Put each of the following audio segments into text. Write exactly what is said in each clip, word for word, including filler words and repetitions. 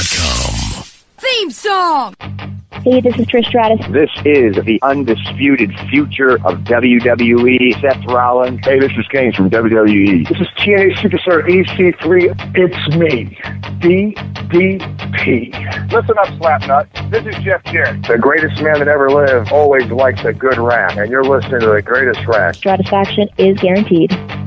dot com. Theme song! Hey, this is Trish Stratus. This is the undisputed future of W W E, Seth Rollins. Hey, this is Kane from W W E. This is T N A Superstar E C three. It's me, D D P. Listen up, Slapnut. This is Jeff Jarrett. The greatest man that ever lived always likes a good rap, and you're listening to the greatest rap. Stratisfaction is guaranteed.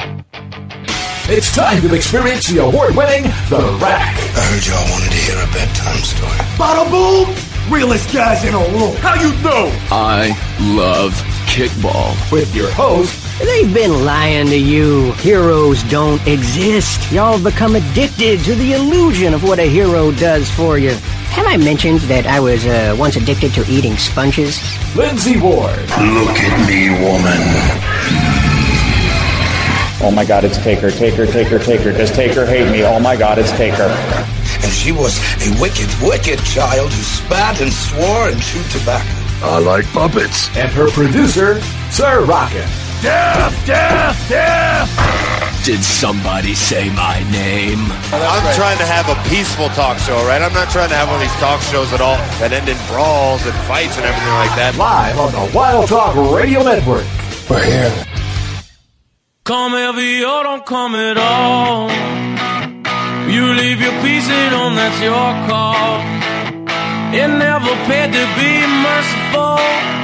It's time to experience the award-winning The Rack. I heard y'all wanted to hear a bedtime story. Bada boom! Realest guys in a room. How you know? I love kickball. With your host, they've been lying to you. Heroes don't exist. Y'all have become addicted to the illusion of what a hero does for you. Have I mentioned that I was uh, once addicted to eating sponges? Lindsay Ward. Look at me, woman. Oh my God, it's Taker, Taker, Taker, Taker. Does Taker hate me? Oh my God, it's Taker. And she was a wicked, wicked child who spat and swore and chewed tobacco. I like puppets. And her producer, Sir Rockin'. Death, death, death! Did somebody say my name? I'm trying to have a peaceful talk show, right? I'm not trying to have one of these talk shows at all that end in brawls and fights and everything like that. Live on the Wild Talk Radio Network. We're here. Come heavy or don't come at all. You leave your piece at home, that's your call. It never paid to be merciful.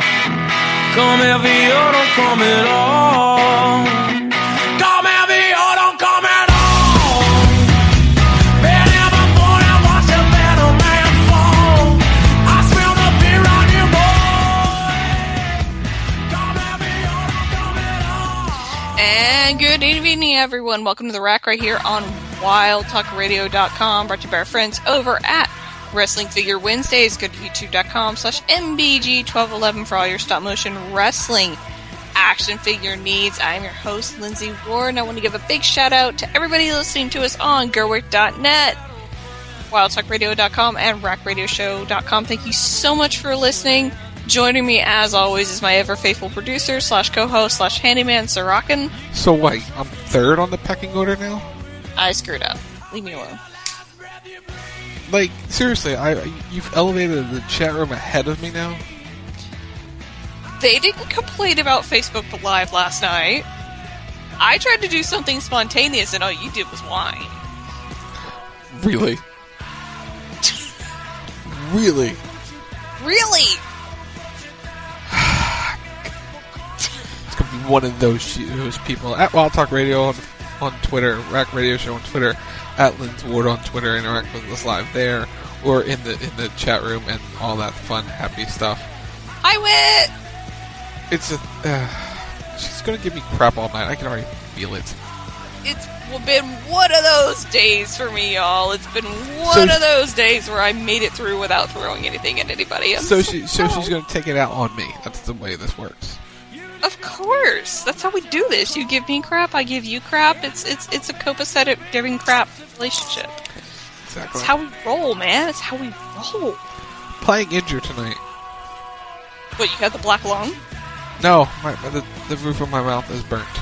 Come heavy or don't come at all. Come heavy or don't come at all. Been here before and watch a better man fall. I smell the beer on you, boy. Come heavy or don't come at all. And good evening, everyone. Welcome to The Rack right here on wild talk radio dot com, brought to you by our friends over at Wrestling Figure Wednesdays. Go to youtube.com slash mbg1211 for all your stop motion wrestling action figure needs. I am your host, Lindsay Ward, and I want to give a big shout out to everybody listening to us on gerwick dot net, wild talk radio dot com, and rack radio show dot com. Thank you so much for listening. Joining me, as always, is my ever-faithful producer slash co-host slash handyman, Sir Rockin'. So wait, I'm third on the pecking order now? I screwed up. Leave me alone. Like, seriously, I you've elevated the chat room ahead of me now? They didn't complain about Facebook Live last night. I tried to do something spontaneous, and all you did was whine. Really? Really? Really? It's going to be one of those, those people. At Wild Talk Radio on, on Twitter, Rack Radio Show on Twitter, at Lindsay Ward on Twitter, interact with us live there, or in the in the chat room and all that fun, happy stuff. I win! It's a... Uh, she's going to give me crap all night. I can already feel it. It's been one of those days for me, y'all. It's been one so of those days where I made it through without throwing anything at anybody. I'm so she, so she's going to take it out on me. That's the way this works. Of course. That's how we do this. You give me crap, I give you crap. It's it's it's a copacetic giving crap relationship. Exactly. It's how we roll, man. It's how we roll. Playing injured tonight. What, you got the black lung? No, my, the, the roof of my mouth is burnt.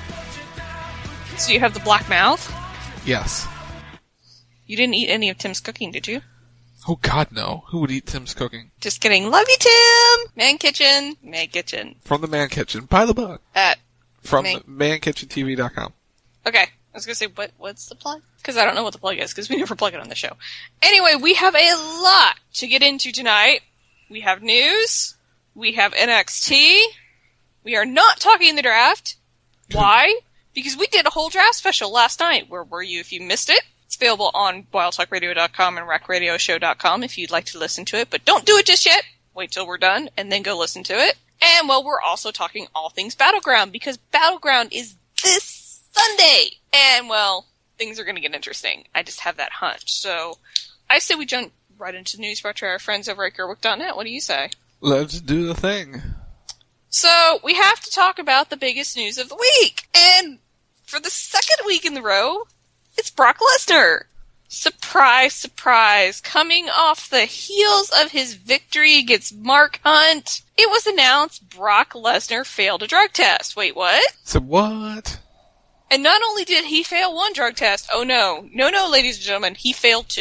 So you have the black mouth? Yes. You didn't eat any of Tim's cooking, did you? Oh, God, no. Who would eat Tim's cooking? Just kidding. Love you, Tim! Man Kitchen. Man Kitchen. From the Man Kitchen. By the book. At. From Man- man kitchen T V dot com. Okay. I was going to say, what? what's the plug? Because I don't know what the plug is, because we never plug it on the show. Anyway, we have a lot to get into tonight. We have news. We have N X T. We are not talking the draft. Why? Because we did a whole draft special last night. Where were you if you missed it? It's available on wild talk radio dot com and rack radio show dot com if you'd like to listen to it. But don't do it just yet. Wait till we're done and then go listen to it. And, well, we're also talking all things Battleground because Battleground is this Sunday. And, well, things are going to get interesting. I just have that hunch. So I say we jump right into the news brought to our friends over at gerwick dot net. What do you say? Let's do the thing. So we have to talk about the biggest news of the week. And for the second week in the row, it's Brock Lesnar. Surprise, surprise. Coming off the heels of his victory against Mark Hunt, it was announced Brock Lesnar failed a drug test. Wait, what? So what? And not only did he fail one drug test, oh no, no, no, ladies and gentlemen, he failed two.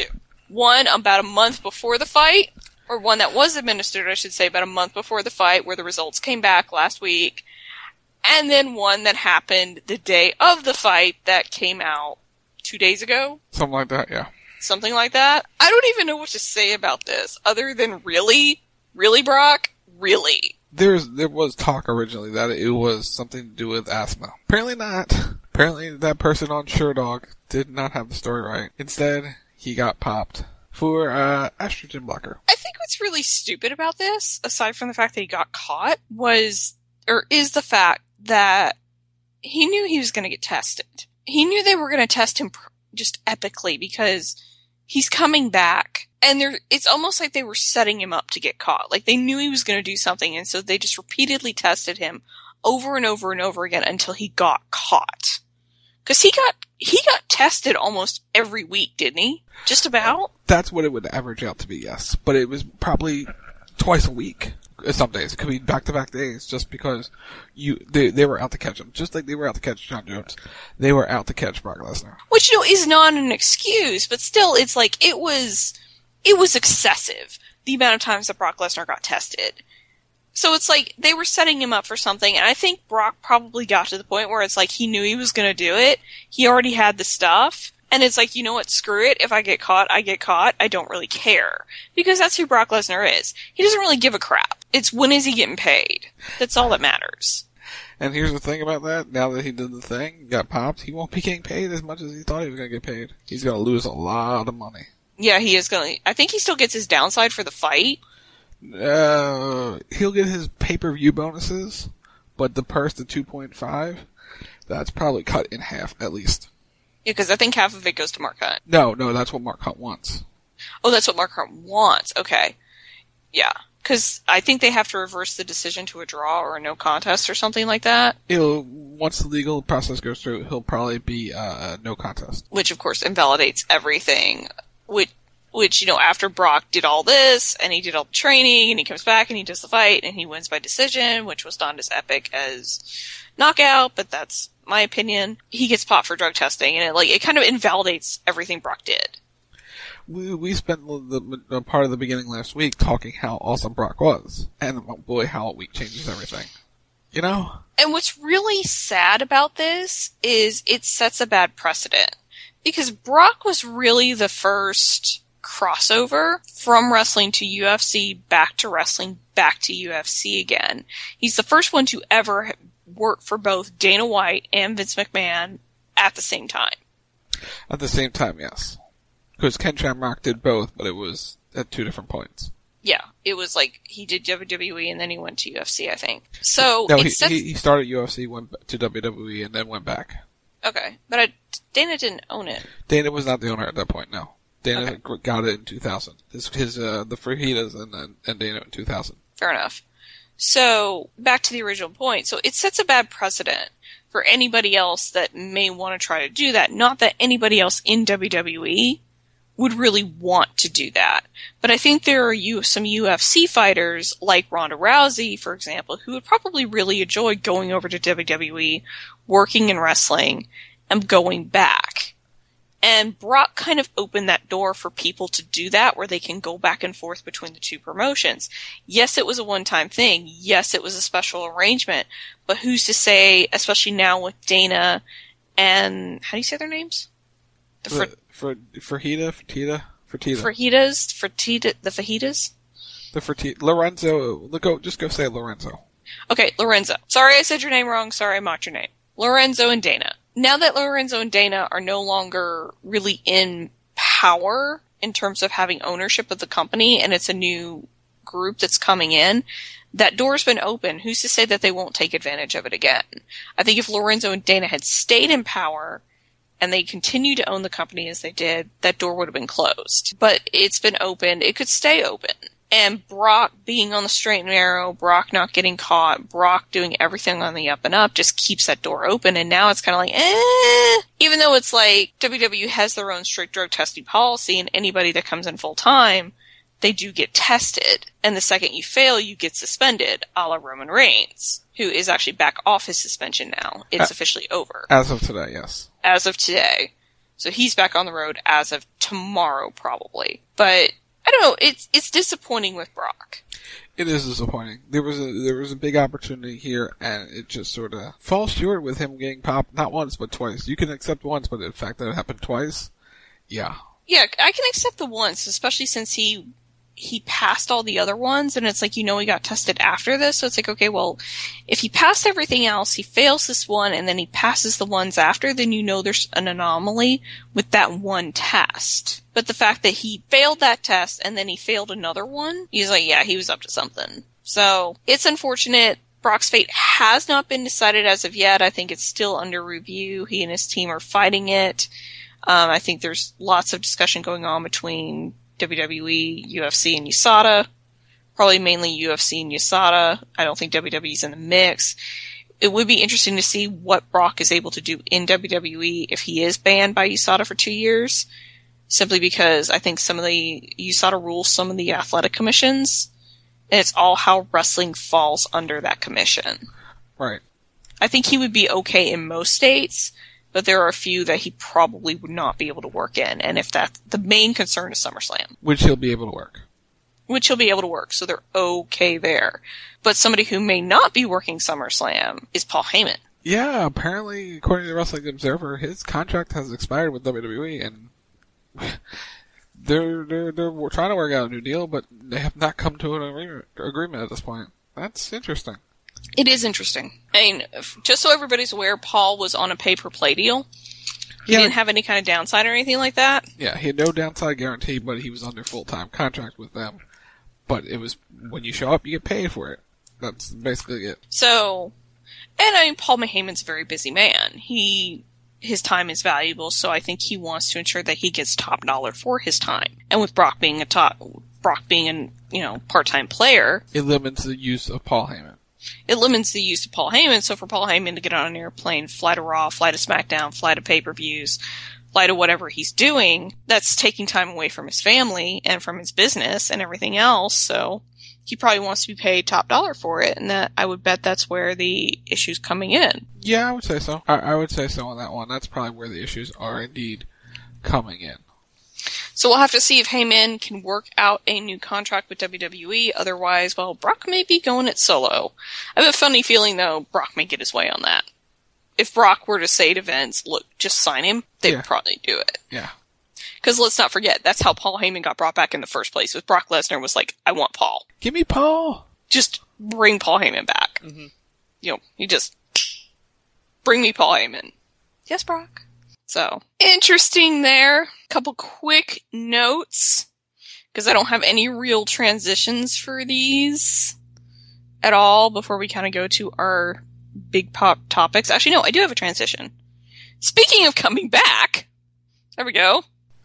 One about a month before the fight, or one that was administered, I should say, about a month before the fight, where the results came back last week, and then one that happened the day of the fight that came out two days ago. Something like that, yeah. Something like that. I don't even know what to say about this, other than really? Really, Brock? Really? There's There was talk originally that it was something to do with asthma. Apparently not. Apparently that person on SureDog did not have the story right. Instead, he got popped for uh, estrogen blocker. I think what's really stupid about this, aside from the fact that he got caught, was, or is the fact that he knew he was going to get tested. He knew they were going to test him pr- just epically because he's coming back, and they're, it's almost like they were setting him up to get caught. Like they knew he was going to do something, and so they just repeatedly tested him over and over and over again until he got caught. Because he got he got tested almost every week, didn't he? Just about? That's what it would average out to be, yes. But it was probably twice a week. Some days. It could be back-to-back days just because you they, they were out to catch him. Just like they were out to catch John Jones. They were out to catch Brock Lesnar. Which, you know, is not an excuse, but still, it's like, it was, it was excessive, the amount of times that Brock Lesnar got tested. So it's like, they were setting him up for something, and I think Brock probably got to the point where it's like, he knew he was gonna do it, he already had the stuff, and it's like, you know what, screw it, if I get caught, I get caught, I don't really care. Because that's who Brock Lesnar is. He doesn't really give a crap. It's when is he getting paid. That's all that matters. And here's the thing about that, now that he did the thing, got popped, he won't be getting paid as much as he thought he was gonna get paid. He's gonna lose a lot of money. Yeah, he is gonna, I think he still gets his downside for the fight. Uh, he'll get his pay-per-view bonuses, but the purse, the two point five, that's probably cut in half, at least. Yeah, because I think half of it goes to Mark Hunt. No, no, that's what Mark Hunt wants. Oh, that's what Mark Hunt wants. Okay. Yeah. Because I think they have to reverse the decision to a draw or a no contest or something like that. He'll, once the legal process goes through, he'll probably be uh, no contest. Which, of course, invalidates everything. Which, which, you know, after Brock did all this, and he did all the training, and he comes back and he does the fight, and he wins by decision, which was not as epic as knockout, but that's my opinion. He gets popped for drug testing, and it, like, it kind of invalidates everything Brock did. We we spent the, the part of the beginning last week talking how awesome Brock was, and oh boy, how a week changes everything. You know? And what's really sad about this is it sets a bad precedent. Because Brock was really the first crossover from wrestling to U F C, back to wrestling, back to U F C again. He's the first one to ever work for both Dana White and Vince McMahon at the same time. At the same time, yes. Because Ken Shamrock did both, but it was at two different points. Yeah, it was like he did W W E and then he went to U F C, I think. So no, it he, sets... he he started U F C, went to W W E, and then went back. Okay, but I, Dana didn't own it. Dana was not the owner at that point. No, Dana okay. got it in two thousand. His his uh, the Fajitas and then and Dana in two thousand. Fair enough. So back to the original point. So it sets a bad precedent for anybody else that may want to try to do that. Not that anybody else in W W E would really want to do that. But I think there are you, some U F C fighters, like Ronda Rousey, for example, who would probably really enjoy going over to W W E, working in wrestling, and going back. And Brock kind of opened that door for people to do that, where they can go back and forth between the two promotions. Yes, it was a one-time thing. Yes, it was a special arrangement. But who's to say, especially now with Dana and... how do you say their names? The For, for, Fajita, Fertita, Fertita. Fajitas, Fertita, the fajitas? The Fertita. Lorenzo, look, go, just go say Lorenzo. Okay, Lorenzo. Sorry I said your name wrong. Sorry I mocked your name. Lorenzo and Dana. Now that Lorenzo and Dana are no longer really in power in terms of having ownership of the company, and it's a new group that's coming in, that door's been open. Who's to say that they won't take advantage of it again? I think if Lorenzo and Dana had stayed in power and they continued to own the company as they did, that door would have been closed. But it's been opened. It could stay open. And Brock being on the straight and narrow, Brock not getting caught, Brock doing everything on the up and up just keeps that door open. And now it's kind of like, eh. Even though it's like W W E has their own strict drug testing policy, and anybody that comes in full time, they do get tested. And the second you fail, you get suspended, a la Roman Reigns, who is actually back off his suspension now. It's uh, officially over. As of today, yes. As of today. So he's back on the road as of tomorrow, probably. But I don't know. It's it's disappointing with Brock. It is disappointing. There was a there was a big opportunity here, and it just sort of falls short with him getting popped not once but twice. You can accept once, but the fact that it happened twice, yeah. Yeah, I can accept the once, especially since he he passed all the other ones, and it's like, you know, he got tested after this, so it's like, okay, well, if he passed everything else, he fails this one, and then he passes the ones after, then you know there's an anomaly with that one test. But the fact that he failed that test, and then he failed another one, he's like, yeah, he was up to something. So, it's unfortunate. Brock's fate has not been decided as of yet. I think it's still under review. He and his team are fighting it. Um, I think there's lots of discussion going on between W W E, U F C, and U S A D A. Probably mainly U F C and U S A D A. I don't think W W E's in the mix. It would be interesting to see what Brock is able to do in W W E if he is banned by U S A D A for two years. Simply because I think some of the U S A D A rules some of the athletic commissions, and it's all how wrestling falls under that commission. Right. I think he would be okay in most states, but there are a few that he probably would not be able to work in, and if that's the main concern is SummerSlam. Which he'll be able to work. Which he'll be able to work, so they're okay there. But somebody who may not be working SummerSlam is Paul Heyman. Yeah, apparently, according to Wrestling Observer, his contract has expired with W W E, and they're, they're, they're trying to work out a new deal, but they have not come to an agreement at this point. That's interesting. It is interesting. I mean, just so everybody's aware, Paul was on a pay-per-play deal. He yeah. didn't have any kind of downside or anything like that. Yeah, he had no downside guarantee, but he was under full-time contract with them. But it was, when you show up, you get paid for it. That's basically it. So, and I mean, Paul Heyman's a very busy man. He, his time is valuable, so I think he wants to ensure that he gets top dollar for his time. And with Brock being a top, Brock being an, you know, part-time player, it limits the use of Paul Heyman. It limits the use of Paul Heyman, so for Paul Heyman to get on an airplane, fly to Raw, fly to SmackDown, fly to pay-per-views, fly to whatever he's doing, that's taking time away from his family and from his business and everything else, so he probably wants to be paid top dollar for it, and that I would bet that's where the issue's coming in. Yeah, I would say so. I, I would say so on that one. That's probably where the issues are indeed coming in. So we'll have to see if Heyman can work out a new contract with W W E. Otherwise, well, Brock may be going it solo. I have a funny feeling, though, Brock may get his way on that. If Brock were to say to Vince, look, just sign him, they'd yeah. probably do it. Yeah. Because let's not forget, that's how Paul Heyman got brought back in the first place. With Brock Lesnar was like, I want Paul. Give me Paul. Just bring Paul Heyman back. Mm-hmm. You know, you just bring me Paul Heyman. Yes, Brock. So, interesting there. Couple quick notes, because I don't have any real transitions for these at all before we kind of go to our big pop topics. Actually, no, I do have a transition. Speaking of coming back, there we go.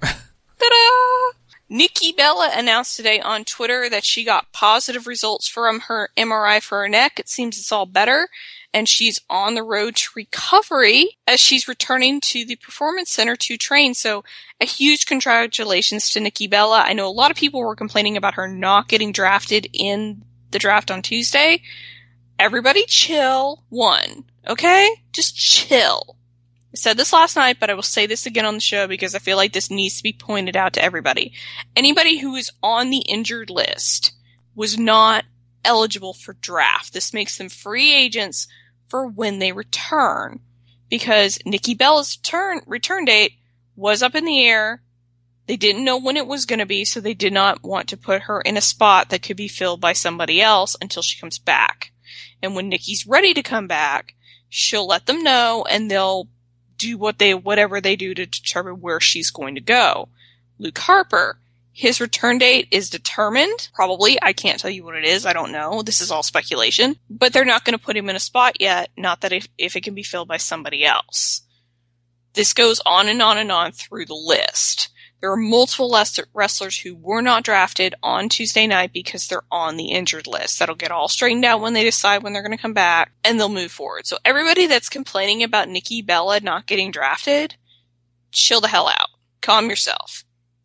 Ta-da! Nikki Bella announced today on Twitter that she got positive results from her M R I for her neck. It seems it's all better, and she's on the road to recovery as she's returning to the Performance Center to train. So a huge congratulations to Nikki Bella. I know a lot of people were complaining about her not getting drafted in the draft on Tuesday. Everybody chill. One. Okay? Just chill. I said this last night, but I will say this again on the show because I feel like this needs to be pointed out to everybody. Anybody who is on the injured list was not eligible for draft. This makes them free agents for when they return, because Nikki Bella's turn, return date was up in the air. They didn't know when it was going to be, so they did not want to put her in a spot that could be filled by somebody else until she comes back. And when Nikki's ready to come back, she'll let them know, and they'll do what they, whatever they do to determine where she's going to go. Luke Harper, his return date is determined. Probably. I can't tell you what it is. I don't know. This is all speculation. But they're not going to put him in a spot yet. Not that if, if it can be filled by somebody else. This goes on and on and on through the list. There are multiple wrestlers who were not drafted on Tuesday night because they're on the injured list. That'll get all straightened out when they decide when they're going to come back, and they'll move forward. So everybody that's complaining about Nikki Bella not getting drafted, chill the hell out. Calm yourself.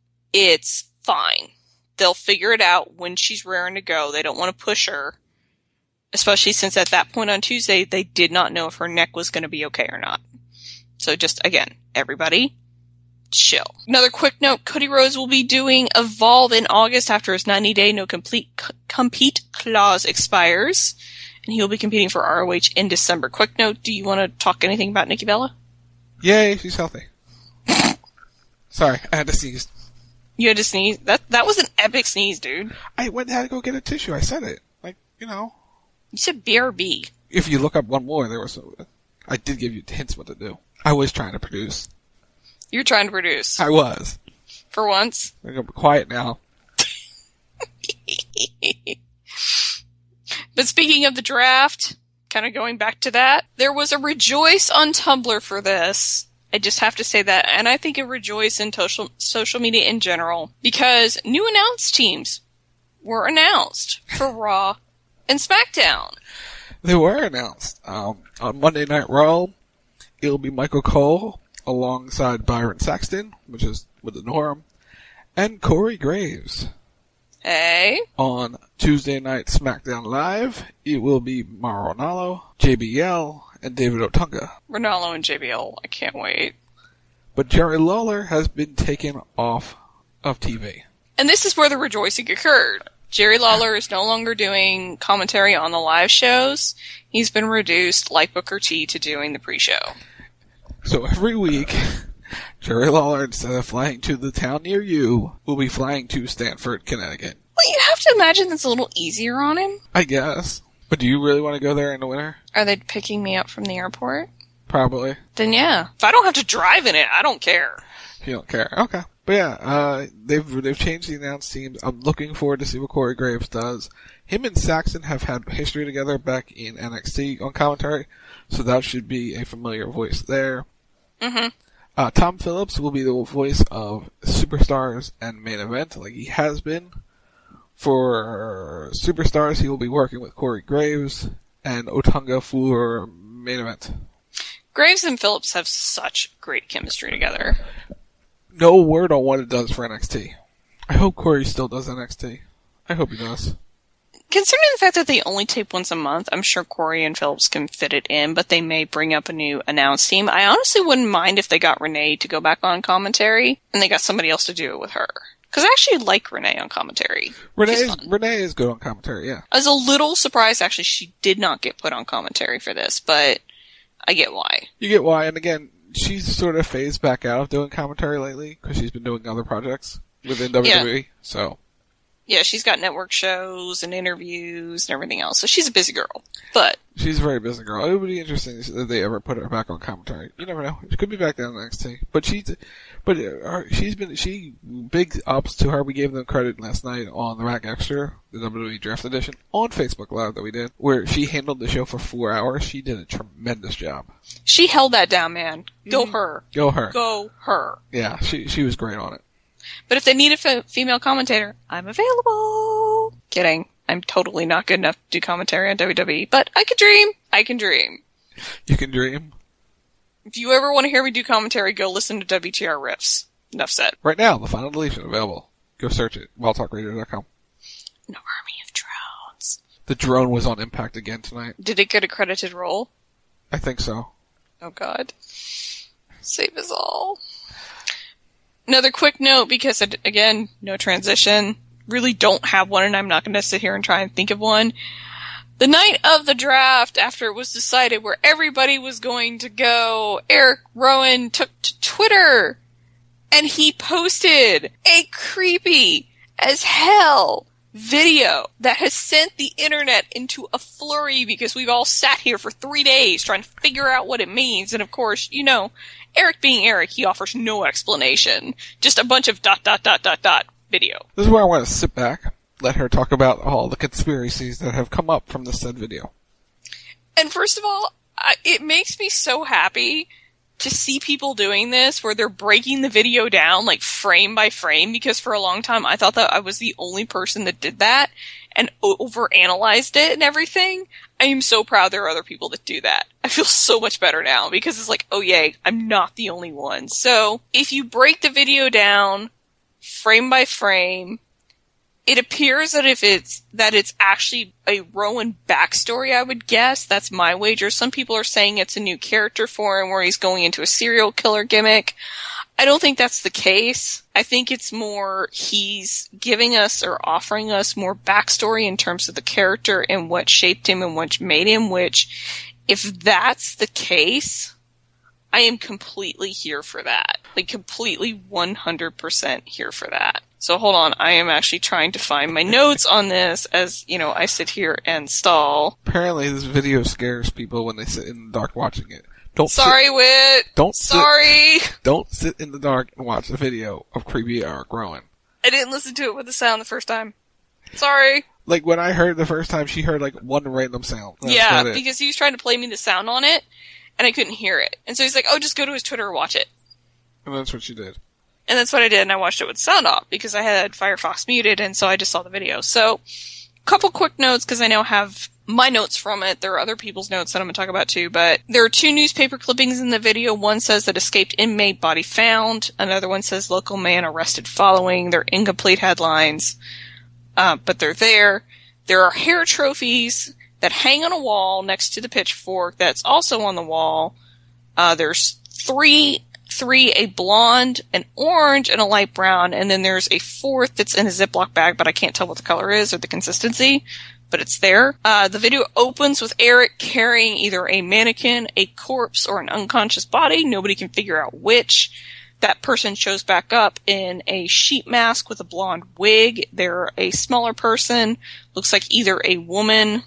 It's fine. They'll figure it out when she's raring to go. They don't want to push her, especially since at that point on Tuesday, they did not know if her neck was going to be okay or not. So just, again, everybody, chill. Another quick note, Cody Rhodes will be doing Evolve in August after his ninety-day no-complete c- compete clause expires, and he'll be competing for R O H in December. Quick note, do you want to talk anything about Nikki Bella? Yay, she's healthy. Sorry, I had to sneeze. You had to sneeze? That that was an epic sneeze, dude. I went and had to go get a tissue. I said it. Like, you know. You said B R B. If you look up one more, there was... I did give you hints what to do. I was trying to produce. You're trying to produce. I was. For once. I'm going to be quiet now. But speaking of the draft, kind of going back to that, there was a rejoice on Tumblr for this. I just have to say that. And I think a rejoice in social, social media in general. Because new announced teams were announced for Raw and SmackDown. They were announced. Um, on Monday Night Raw, it'll be Michael Cole alongside Byron Saxton, which is with the norm, and Corey Graves. Hey. On Tuesday Night SmackDown Live, it will be Mauro Ranallo, J B L, and David Otunga. Ranallo and J B L, I can't wait. But Jerry Lawler has been taken off of T V. And this is where the rejoicing occurred. Jerry Lawler is no longer doing commentary on the live shows. He's been reduced, like Booker T, to doing the pre-show. So every week, Jerry Lawler, instead of flying to the town near you, will be flying to Stamford, Connecticut. Well, you have to imagine that's a little easier on him. I guess. But do you really want to go there in the winter? Are they picking me up from the airport? Probably. Then yeah. If I don't have to drive in it, I don't care. You don't care. Okay. But yeah, uh, they've, they've changed the announced teams. I'm looking forward to see what Corey Graves does. Him and Saxon have had history together back in N X T on commentary, so that should be a familiar voice there. Mm-hmm. Uh, Tom Phillips will be the voice of Superstars and Main Event, like he has been. For Superstars, he will be working with Corey Graves and Otunga for Main Event. Graves and Phillips have such great chemistry together. No word on what it does for N X T. I hope Corey still does N X T. I hope he does. Considering the fact that they only tape once a month, I'm sure Corey and Phillips can fit it in, but they may bring up a new announced team. I honestly wouldn't mind if they got Renee to go back on commentary, and they got somebody else to do it with her. Because I actually like Renee on commentary. Renee is, Renee is good on commentary, yeah. I was a little surprised, actually, she did not get put on commentary for this, but I get why. You get why, and again, she's sort of phased back out of doing commentary lately, because she's been doing other projects within W W E, yeah. so... Yeah, she's got network shows and interviews and everything else, so she's a busy girl. But she's a very busy girl. It would be interesting if they ever put her back on commentary. You never know. She could be back down the N X T. But she's, but her, she's been, she, big ups to her. We gave them credit last night on the Rack Extra, the W W E Draft Edition, on Facebook Live that we did, where she handled the show for four hours. She did a tremendous job. She held that down, man. Go mm. her. Go her. Go her. Yeah, she, she was great on it. But if they need a f- female commentator, I'm available. Kidding. I'm totally not good enough to do commentary on W W E, but I can dream. I can dream. You can dream. If you ever want to hear me do commentary, go listen to W T R Riffs. Enough said. Right now, the final deletion available. Go search it. wild talk radio dot com. An army of drones. The drone was on Impact again tonight. Did it get a credited role? I think so. Oh God. Save us all. Another quick note, because, again, no transition. Really don't have one, and I'm not going to sit here and try and think of one. The night of the draft, after it was decided where everybody was going to go, Eric Rowan took to Twitter, and he posted a creepy as hell video that has sent the internet into a flurry, because we've all sat here for three days trying to figure out what it means, and of course, you know, Eric being Eric, he offers no explanation. Just a bunch of dot, dot, dot, dot, dot video. This is where I want to sit back, let her talk about all the conspiracies that have come up from the said video. And first of all, I, it makes me so happy to see people doing this, where they're breaking the video down, like, frame by frame, because for a long time I thought that I was the only person that did that, and overanalyzed it and everything. I am so proud there are other people that do that. I feel so much better now, because it's like, oh yay, I'm not the only one. So, if you break the video down, frame by frame, it appears that if it's, that it's actually a Rowan backstory, I would guess. That's my wager. Some people are saying it's a new character for him, where he's going into a serial killer gimmick. I don't think that's the case. I think it's more he's giving us or offering us more backstory in terms of the character and what shaped him and what made him, which, if that's the case, I am completely here for that. Like, completely one hundred percent here for that. So hold on, I am actually trying to find my notes on this as, you know, I sit here and stall. Apparently this video scares people when they sit in the dark watching it. Don't Sorry, sit, Whit. Don't Sorry. Sit, don't sit in the dark and watch a video of creepy Eric Rowan. I didn't listen to it with the sound the first time. Sorry. Like, when I heard the first time, she heard, like, one random sound. That's yeah, because he was trying to play me the sound on it, and I couldn't hear it. And so he's like, oh, just go to his Twitter and watch it. And that's what she did. And that's what I did, and I watched it with the sound off, because I had Firefox muted, and so I just saw the video. So, a couple quick notes, because I now have my notes from it. There are other people's notes that I'm going to talk about too, but there are two newspaper clippings in the video. One says that escaped inmate body found. Another one says local man arrested following. They're incomplete headlines, uh, but they're there. There are hair trophies that hang on a wall next to the pitchfork that's also on the wall. Uh, there's three, three, a blonde, an orange, and a light brown, and then there's a fourth that's in a Ziploc bag, but I can't tell what the color is or the consistency. But it's there. Uh, the video opens with Eric carrying either a mannequin, a corpse, or an unconscious body. Nobody can figure out which. That person shows back up in a sheet mask with a blonde wig. They're a smaller person. Looks like either a woman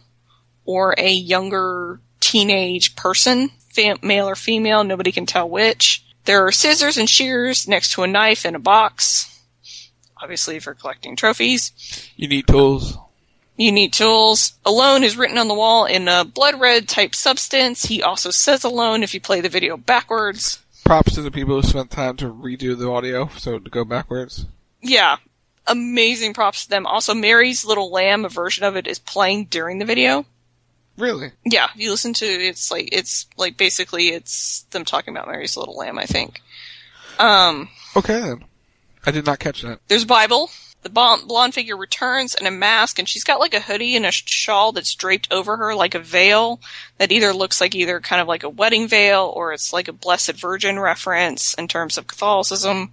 or a younger teenage person, fam- male or female. Nobody can tell which. There are scissors and shears next to a knife in a box. Obviously for collecting trophies. You need tools. You need tools. Alone is written on the wall in a blood red type substance. He also says alone if you play the video backwards. Props to the people who spent time to redo the audio, so to go backwards. Yeah. Amazing props to them. Also, Mary's Little Lamb, a version of it, is playing during the video. Really? Yeah. If you listen to it, it's like, it's like basically it's them talking about Mary's Little Lamb, I think. Um. Okay then. I did not catch that. There's Bible. The blonde figure returns in a mask, and she's got like a hoodie and a shawl that's draped over her like a veil that either looks like either kind of like a wedding veil or it's like a Blessed Virgin reference in terms of Catholicism.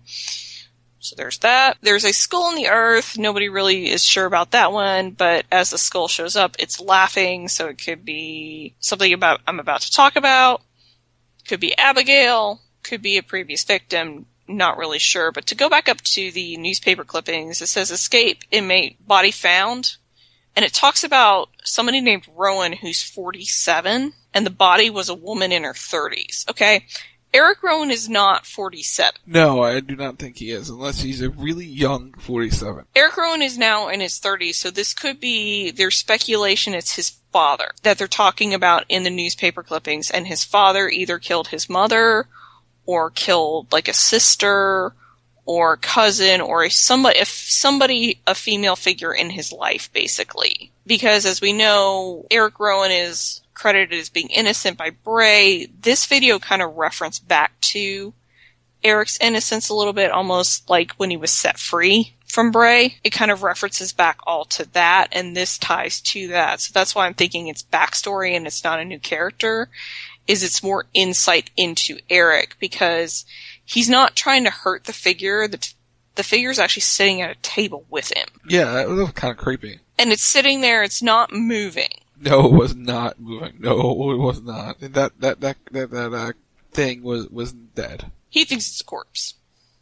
So there's that. There's a skull in the earth. Nobody really is sure about that one, but as the skull shows up, it's laughing, so it could be something about I'm about to talk about. Could be Abigail. Could be a previous victim. Not really sure, but to go back up to the newspaper clippings, it says escape inmate body found, and it talks about somebody named Rowan who's forty-seven, and the body was a woman in her thirties. Okay, Eric Rowan is not forty-seven. No, I do not think he is, unless he's a really young forty-seven. Eric Rowan is now in his thirties, so this could be, there's speculation it's his father that they're talking about in the newspaper clippings, and his father either killed his mother or killed like a sister or cousin or a somebody, if somebody, a female figure in his life, basically. Because as we know, Eric Rowan is credited as being innocent by Bray. This video kind of referenced back to Eric's innocence a little bit, almost like when he was set free from Bray. It kind of references back all to that, and this ties to that. So that's why I'm thinking it's backstory and it's not a new character. Is it's more insight into Eric, because he's not trying to hurt the figure. The, the figure's actually sitting at a table with him. Yeah, that was kind of creepy. And it's sitting there, it's not moving. No, it was not moving. No, it was not. That, that, that, that, that, uh, thing was, was dead. He thinks it's a corpse.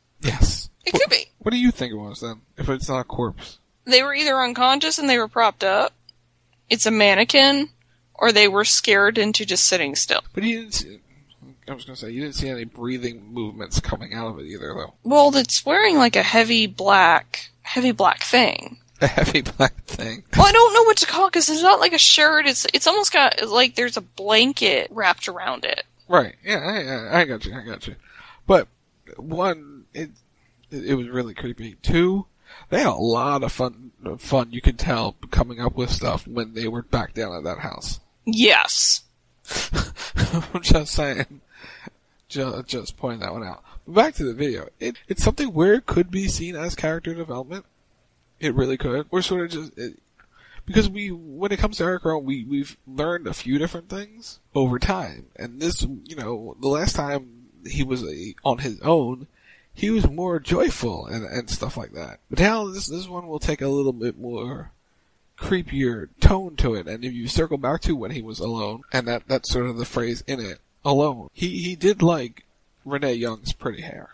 Yes. It what, could be. What do you think it was then, if it's not a corpse? They were either unconscious and they were propped up. It's a mannequin. Or they were scared into just sitting still. But you didn't see, I was going to say, you didn't see any breathing movements coming out of it either, though. Well, it's wearing like a heavy black, heavy black thing. A heavy black thing. Well, I don't know what to call it, because it's not like a shirt. It's it's almost got, like, there's a blanket wrapped around it. Right. Yeah, I, I got you, I got you. But, one, it, it, it was really creepy. Two, they had a lot of fun, fun, you could tell, coming up with stuff when they were back down at that house. Yes. I'm just saying. Just, just pointing that one out. But back to the video. It, it's something where it could be seen as character development. It really could. We're sort of just... It, because we, when it comes to Eric Rowan, we, we've learned a few different things over time. And this, you know, the last time he was a, on his own, he was more joyful and, and stuff like that. But now this this one will take a little bit more creepier tone to it. And if you circle back to when he was alone, and that that's sort of the phrase in it, alone, he, he did like Renee Young's pretty hair.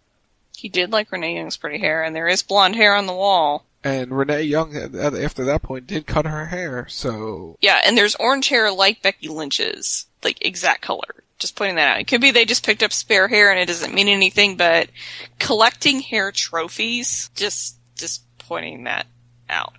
He did like Renee Young's pretty hair, and there is blonde hair on the wall. And Renee Young, after that point, did cut her hair, so... Yeah, and there's orange hair like Becky Lynch's, like, exact color. Just pointing that out. It could be they just picked up spare hair and it doesn't mean anything, but collecting hair trophies, just just pointing that out.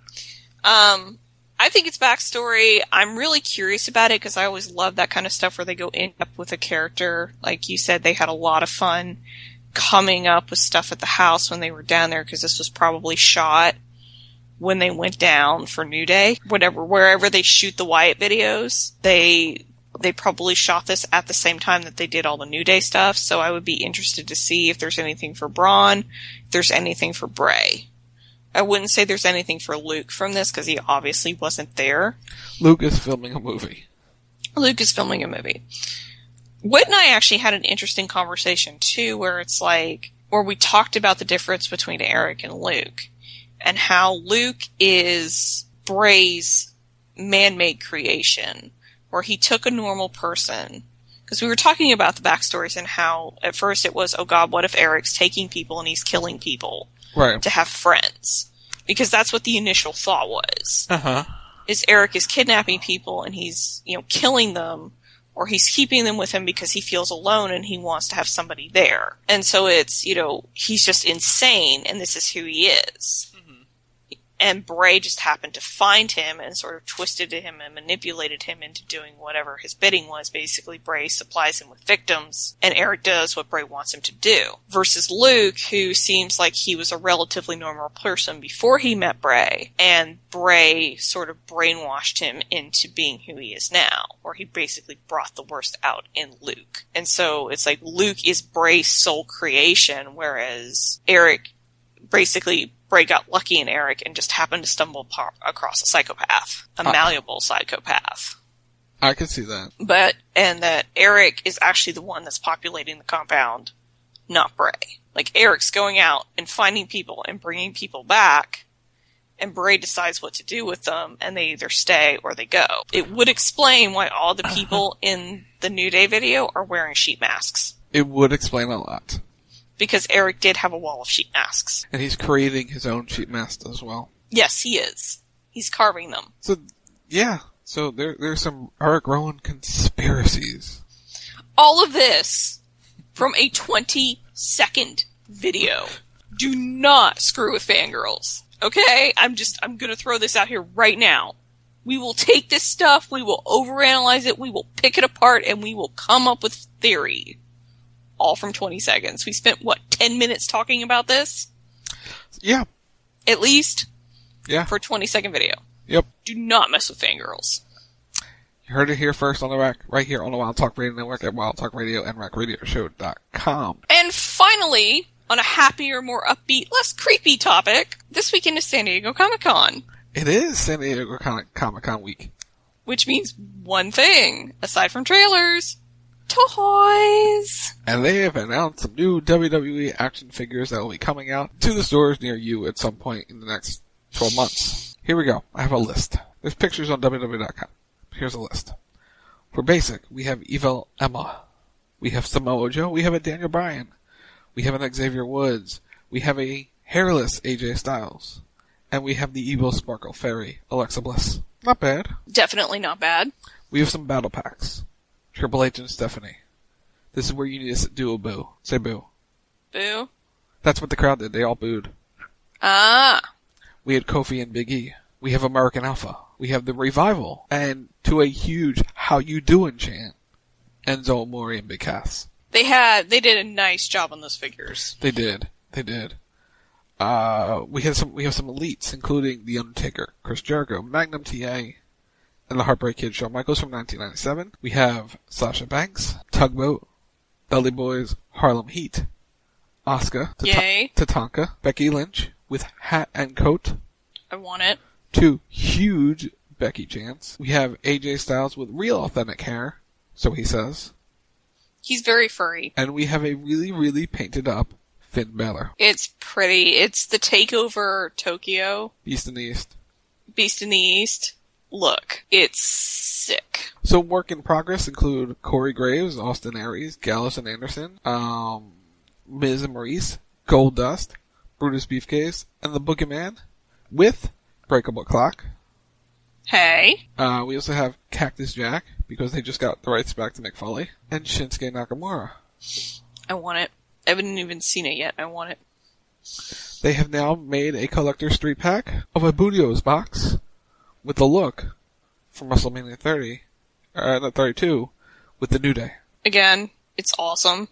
Um, I think it's backstory. I'm really curious about it because I always love that kind of stuff where they go in depth with a character. Like you said, they had a lot of fun coming up with stuff at the house when they were down there because this was probably shot when they went down for New Day. Whatever, wherever they shoot the Wyatt videos, they they probably shot this at the same time that they did all the New Day stuff. So I would be interested to see if there's anything for Braun, if there's anything for Bray. I wouldn't say there's anything for Luke from this because he obviously wasn't there. Luke is filming a movie. Luke is filming a movie. Whit and I actually had an interesting conversation too, where it's like, where we talked about the difference between Eric and Luke, and how Luke is Bray's man-made creation, where he took a normal person. Because we were talking about the backstories and how at first it was, oh God, what if Eric's taking people and he's killing people right. to have friends? Because that's what the initial thought was. Uh-huh. Is Eric is kidnapping people and he's, you know, killing them, or he's keeping them with him because he feels alone and he wants to have somebody there. And so it's, you know, he's just insane and this is who he is. Mm-hmm. And Bray just happened to find him and sort of twisted him and manipulated him into doing whatever his bidding was. Basically, Bray supplies him with victims and Eric does what Bray wants him to do. Versus Luke, who seems like he was a relatively normal person before he met Bray, and Bray sort of brainwashed him into being who he is now, or he basically brought the worst out in Luke. And so it's like Luke is Bray's sole creation, whereas Eric, basically, Bray got lucky in Eric and just happened to stumble par- across a psychopath, a uh, malleable psychopath. I can see that. But, and that Eric is actually the one that's populating the compound, not Bray. Like, Eric's going out and finding people and bringing people back, and Bray decides what to do with them, and they either stay or they go. It would explain why all the people in the New Day video are wearing sheet masks. It would explain a lot. Because Eric did have a wall of sheet masks. And he's creating his own sheet masks as well. Yes, he is. He's carving them. So, yeah. So there, there's some Eric Rowan conspiracies. All of this from a twenty second video. Do not screw with fangirls. Okay? I'm just, I'm gonna throw this out here right now. We will take this stuff, we will overanalyze it, we will pick it apart, and we will come up with theory. All from twenty seconds. We spent, what, ten minutes talking about this? Yeah. At least? Yeah. For a twenty second video. Yep. Do not mess with fangirls. You heard it here first on the rack, right here on the Wild Talk Radio Network at wild talk radio and rack radio show dot com. And finally, on a happier, more upbeat, less creepy topic, this weekend is San Diego Comic-Con. It is San Diego Comic-Con week. Which means one thing, aside from trailers. Toys! And they have announced some new W W E action figures that will be coming out to the stores near you at some point in the next twelve months. Here we go. I have a list. There's pictures on W W E dot com. Here's a list. For basic, we have Evil Emma. We have Samoa Joe. We have a Daniel Bryan. We have an Xavier Woods. We have a hairless A J Styles. And we have the Evil Sparkle Fairy, Alexa Bliss. Not bad. Definitely not bad. We have some battle packs. Triple H and Stephanie. This is where you need to do a boo. Say boo. Boo? That's what the crowd did. They all booed. Ah. We had Kofi and Big E. We have American Alpha. We have The Revival. And to a huge how you doing chant. Enzo Amore and Big Cass. They had, they did a nice job on those figures. They did. They did. Uh, we have some, we have some elites, including The Undertaker, Chris Jericho, Magnum T A, and the Heartbreak Kid, Shawn Michaels from nineteen ninety-seven. We have Sasha Banks, Tugboat, Dudley Boys, Harlem Heat, Asuka, Tata- Tatanka, Becky Lynch with hat and coat. I want it. Two huge Becky chants. We have A J Styles with real authentic hair, so he says. He's very furry. And we have a really, really painted up Finn Balor. It's pretty. It's the TakeOver Tokyo. Beast in the East. Beast in the East. Look, it's sick. So work in progress include Corey Graves, Austin Aries, Gallus and Anderson, um, Miz and Maurice, Goldust, Brutus Beefcake, and the Boogeyman, with Breakable Clock. Hey. Uh, we also have Cactus Jack, because they just got the rights back to Mick Foley, and Shinsuke Nakamura. I want it. I haven't even seen it yet. I want it. They have now made a collector's three pack of a Budios box with the look from WrestleMania thirty, uh, not thirty-two, with the New Day. Again, it's awesome.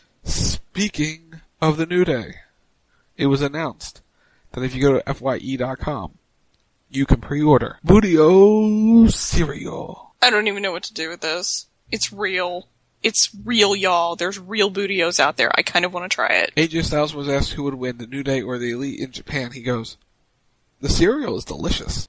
Speaking of the New Day, it was announced that if you go to F Y E dot com, you can pre-order Budio cereal. I don't even know what to do with this. It's real. It's real, y'all. There's real Budios out there. I kind of want to try it. A J Styles was asked who would win, the New Day or the Elite in Japan. He goes, the cereal is delicious.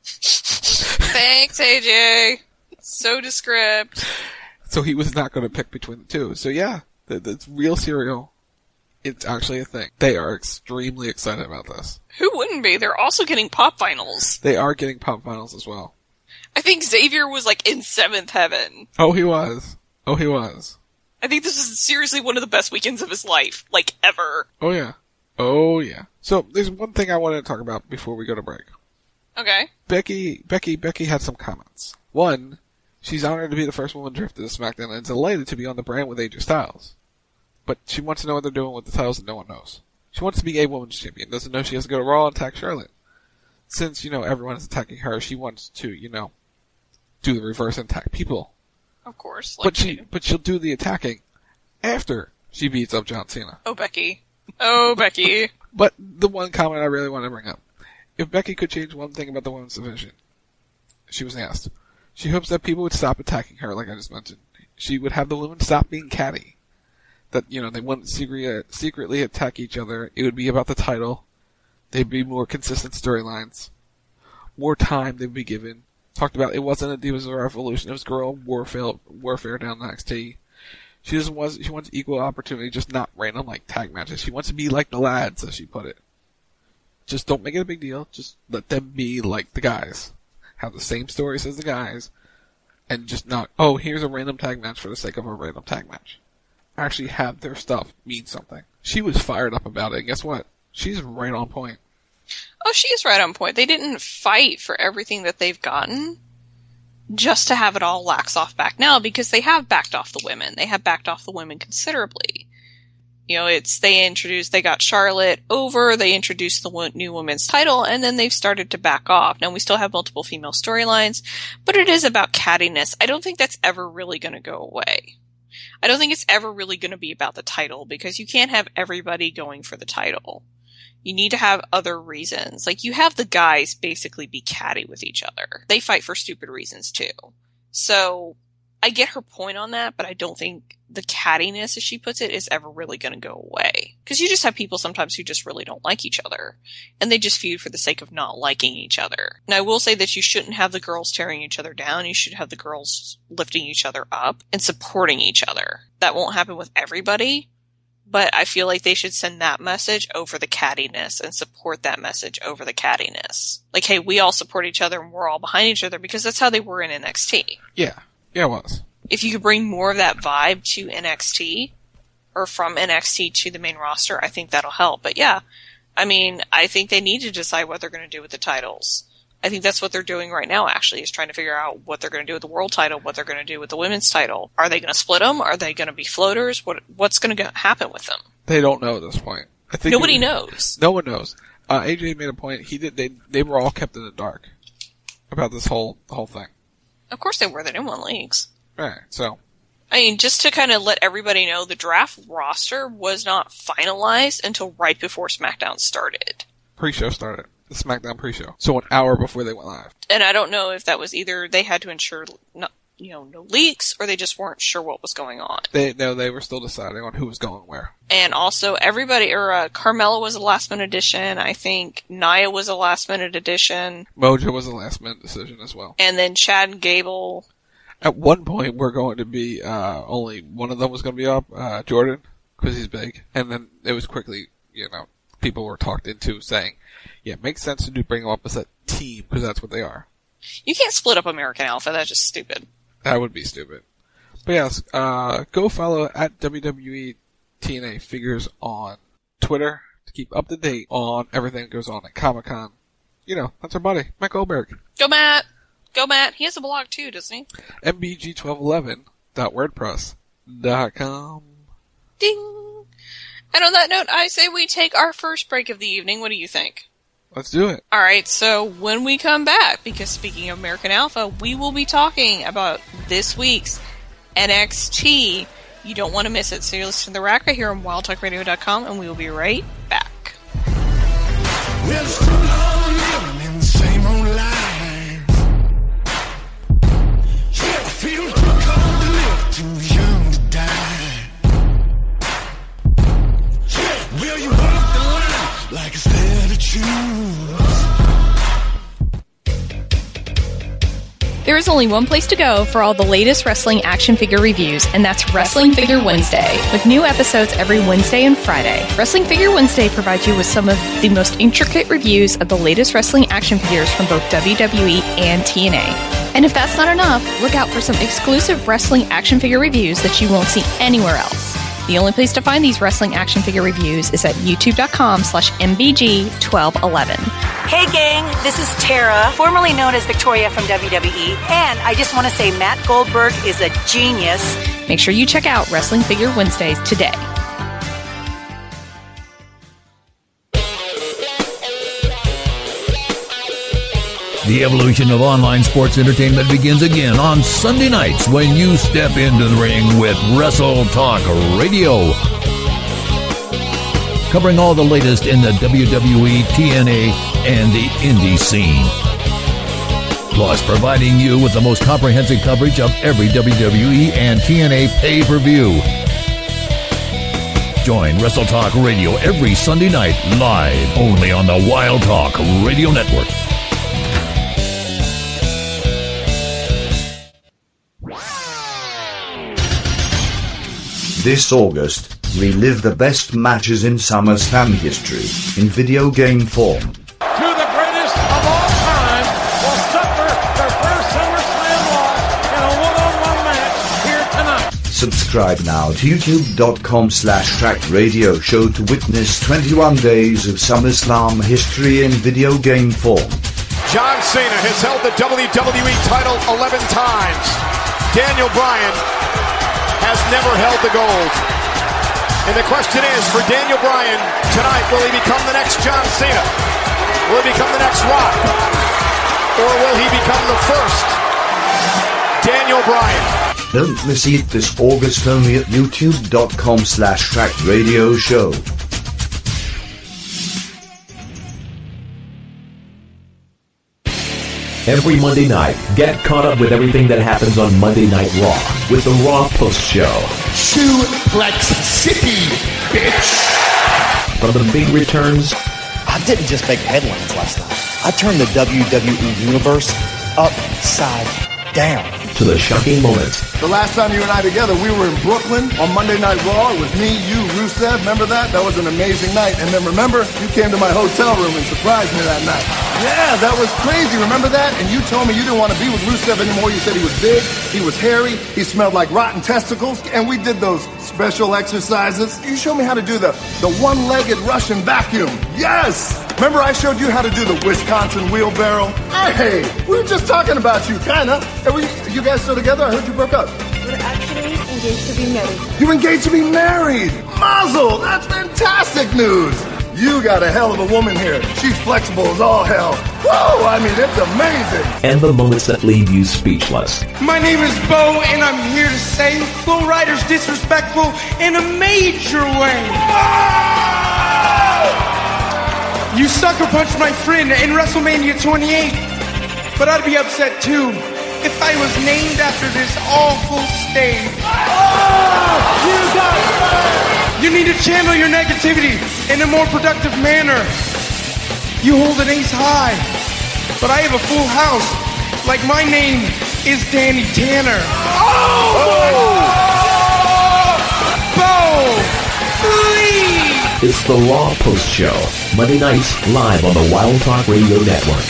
Thanks, A J. So descript. So he was not going to pick between the two. So yeah, the, the real cereal, it's actually a thing. They are extremely excited about this. Who wouldn't be? They're also getting pop vinyls. They are getting pop vinyls as well. I think Xavier was like in seventh heaven. Oh, he was. Oh, he was. I think this is seriously one of the best weekends of his life, like ever. Oh yeah. Oh yeah. So there's one thing I wanted to talk about before we go to break. Okay. Becky, Becky, Becky had some comments. One, she's honored to be the first woman drafted to SmackDown and delighted to be on the brand with A J Styles. But she wants to know what they're doing with the titles that no one knows. She wants to be a women's champion, doesn't know she has to go to Raw and attack Charlotte. Since, you know, everyone is attacking her, she wants to, you know, do the reverse and attack people. Of course. Like but she, but she'll do the attacking after she beats up John Cena. Oh, Becky. Oh, Becky. But the one comment I really want to bring up. If Becky could change one thing about the women's division, she was asked, she hopes that people would stop attacking her, like I just mentioned. She would have the women stop being catty. That, you know, they wouldn't secretly, secretly attack each other. It would be about the title. They'd be more consistent storylines. More time they'd be given. Talked about it wasn't a Divas Revolution, it was guerrilla warfare, warfare down in N X T. She doesn't want, she wants equal opportunity, just not random like tag matches. She wants to be like the lads, as she put it. Just don't make it a big deal. Just let them be like the guys. Have the same stories as the guys. And just not, oh, here's a random tag match for the sake of a random tag match. Actually have their stuff mean something. She was fired up about it, and guess what? She's right on point. Oh, she is right on point. They didn't fight for everything that they've gotten just to have it all lax off back now, because they have backed off the women. They have backed off the women considerably. You know, it's, they introduced, they got Charlotte over, they introduced the new women's title, and then they've started to back off. Now, we still have multiple female storylines, but it is about cattiness. I don't think that's ever really going to go away. I don't think it's ever really going to be about the title, because you can't have everybody going for the title. You need to have other reasons. Like, you have the guys basically be catty with each other. They fight for stupid reasons, too. So, I get her point on that, but I don't think the cattiness, as she puts it, is ever really going to go away. Because you just have people sometimes who just really don't like each other. And they just feud for the sake of not liking each other. Now, I will say that you shouldn't have the girls tearing each other down. You should have the girls lifting each other up and supporting each other. That won't happen with everybody. But I feel like they should send that message over the cattiness and support that message over the cattiness. Like, hey, we all support each other and we're all behind each other, because that's how they were in N X T. Yeah. Yeah, it was. If you could bring more of that vibe to N X T, or from N X T to the main roster, I think that'll help. But yeah, I mean, I think they need to decide what they're going to do with the titles. I think that's what they're doing right now, actually, is trying to figure out what they're going to do with the world title, what they're going to do with the women's title. Are they going to split them? Are they going to be floaters? What What's going to happen with them? They don't know at this point. I think Nobody it, knows. No one knows. Uh, A J made a point. He did. They they were all kept in the dark about this whole whole thing. Of course they were. They didn't want leagues. Right. So. I mean, just to kind of let everybody know, the draft roster was not finalized until right before SmackDown started. Pre-show started. The SmackDown pre-show. So an hour before they went live. And I don't know if that was either they had to ensure no, you know, no leaks, or they just weren't sure what was going on. They no, they were still deciding on who was going where. And also, everybody, or uh, Carmella was a last-minute addition. I think Nia was a last-minute addition. Mojo was a last-minute decision as well. And then Chad and Gable. At one point, we're going to be, uh, only one of them was going to be up, uh, Jordan, because he's big. And then it was quickly you know, people were talked into saying, yeah, it makes sense to do bring them up as a team because that's what they are. You can't split up American Alpha. That's just stupid. That would be stupid. But yes, uh, go follow at W W E T N A Figures on Twitter to keep up to date on everything that goes on at Comic-Con. You know, that's our buddy, Matt Goldberg. Go Matt! Go Matt! He has a blog too, doesn't he? M B G twelve eleven dot wordpress dot com. Ding! And on that note, I say we take our first break of the evening. What do you think? Let's do it. Alright, so when we come back, because speaking of American Alpha, we will be talking about this week's N X T. You don't want to miss it, so you're listening to The Rack right here on wild talk radio dot com, and we will be right back. Well, it's too long living in the same old life. Yeah, I feel too cold to live, too young to die. Yeah, will you walk the line like it's there to choose? There is only one place to go for all the latest wrestling action figure reviews, and that's Wrestling Figure Wednesday, with new episodes every Wednesday and Friday. Wrestling Figure Wednesday provides you with some of the most intricate reviews of the latest wrestling action figures from both W W E and T N A. And if that's not enough, look out for some exclusive wrestling action figure reviews that you won't see anywhere else. The only place to find these wrestling action figure reviews is at youtube.com slash mbg1211. Hey gang, this is Tara, formerly known as Victoria from W W E, and I just want to say Matt Goldberg is a genius. Make sure you check out Wrestling Figure Wednesdays today. The evolution of online sports entertainment begins again on Sunday nights when you step into the ring with Wrestle Talk Radio. Covering all the latest in the W W E, T N A, and the indie scene. Plus providing you with the most comprehensive coverage of every W W E and T N A pay-per-view. Join Wrestle Talk Radio every Sunday night live only on the Wild Talk Radio Network. This August, relive the best matches in SummerSlam history in video game form. To the greatest of all time will suffer their first SummerSlam loss in a one-on-one match here tonight. Subscribe now to youtube.com slash track radio show to witness twenty-one days of SummerSlam history in video game form. John Cena has held the W W E title eleven times. Daniel Bryan has never held the gold. And the question is, for Daniel Bryan, tonight, will he become the next John Cena? Will he become the next Rock? Or will he become the first Daniel Bryan? Don't miss it this August only at youtube.com slash track radio show. Every Monday night, get caught up with everything that happens on Monday Night Raw with the Raw Post Show. Suplex City, bitch! From the big returns... I didn't just make headlines last night. I turned the W W E Universe upside down. To the shocking moments. The last time you and I together, we were in Brooklyn on Monday Night Raw. It was me, you, Rusev. Remember that? That was an amazing night. And then remember, you came to my hotel room and surprised me that night. Yeah, that was crazy. Remember that? And you told me you didn't want to be with Rusev anymore. You said he was big, he was hairy, he smelled like rotten testicles. And we did those special exercises. You showed me how to do the, the one-legged Russian vacuum. Yes! Remember I showed you how to do the Wisconsin wheelbarrow? Hey, we were just talking about you, kinda. And we, you guys still together? I heard you broke up. We're actually engaged to be married. You engaged to be married? Mazel! That's fantastic news! You got a hell of a woman here. She's flexible as all hell. Whoa, I mean, it's amazing. And the moments that leave you speechless. My name is Bo, and I'm here to say Flo Rida's disrespectful in a major way. Whoa! You sucker punched my friend in WrestleMania twenty-eight, but I'd be upset too if I was named after this awful stage. Oh, you got it! You need to channel your negativity in a more productive manner. You hold an ace high, but I have a full house, like my name is Danny Tanner. Oh, oh! Bo, please! It's the Raw Post Show, Monday nights live on the Wild Talk Radio Network.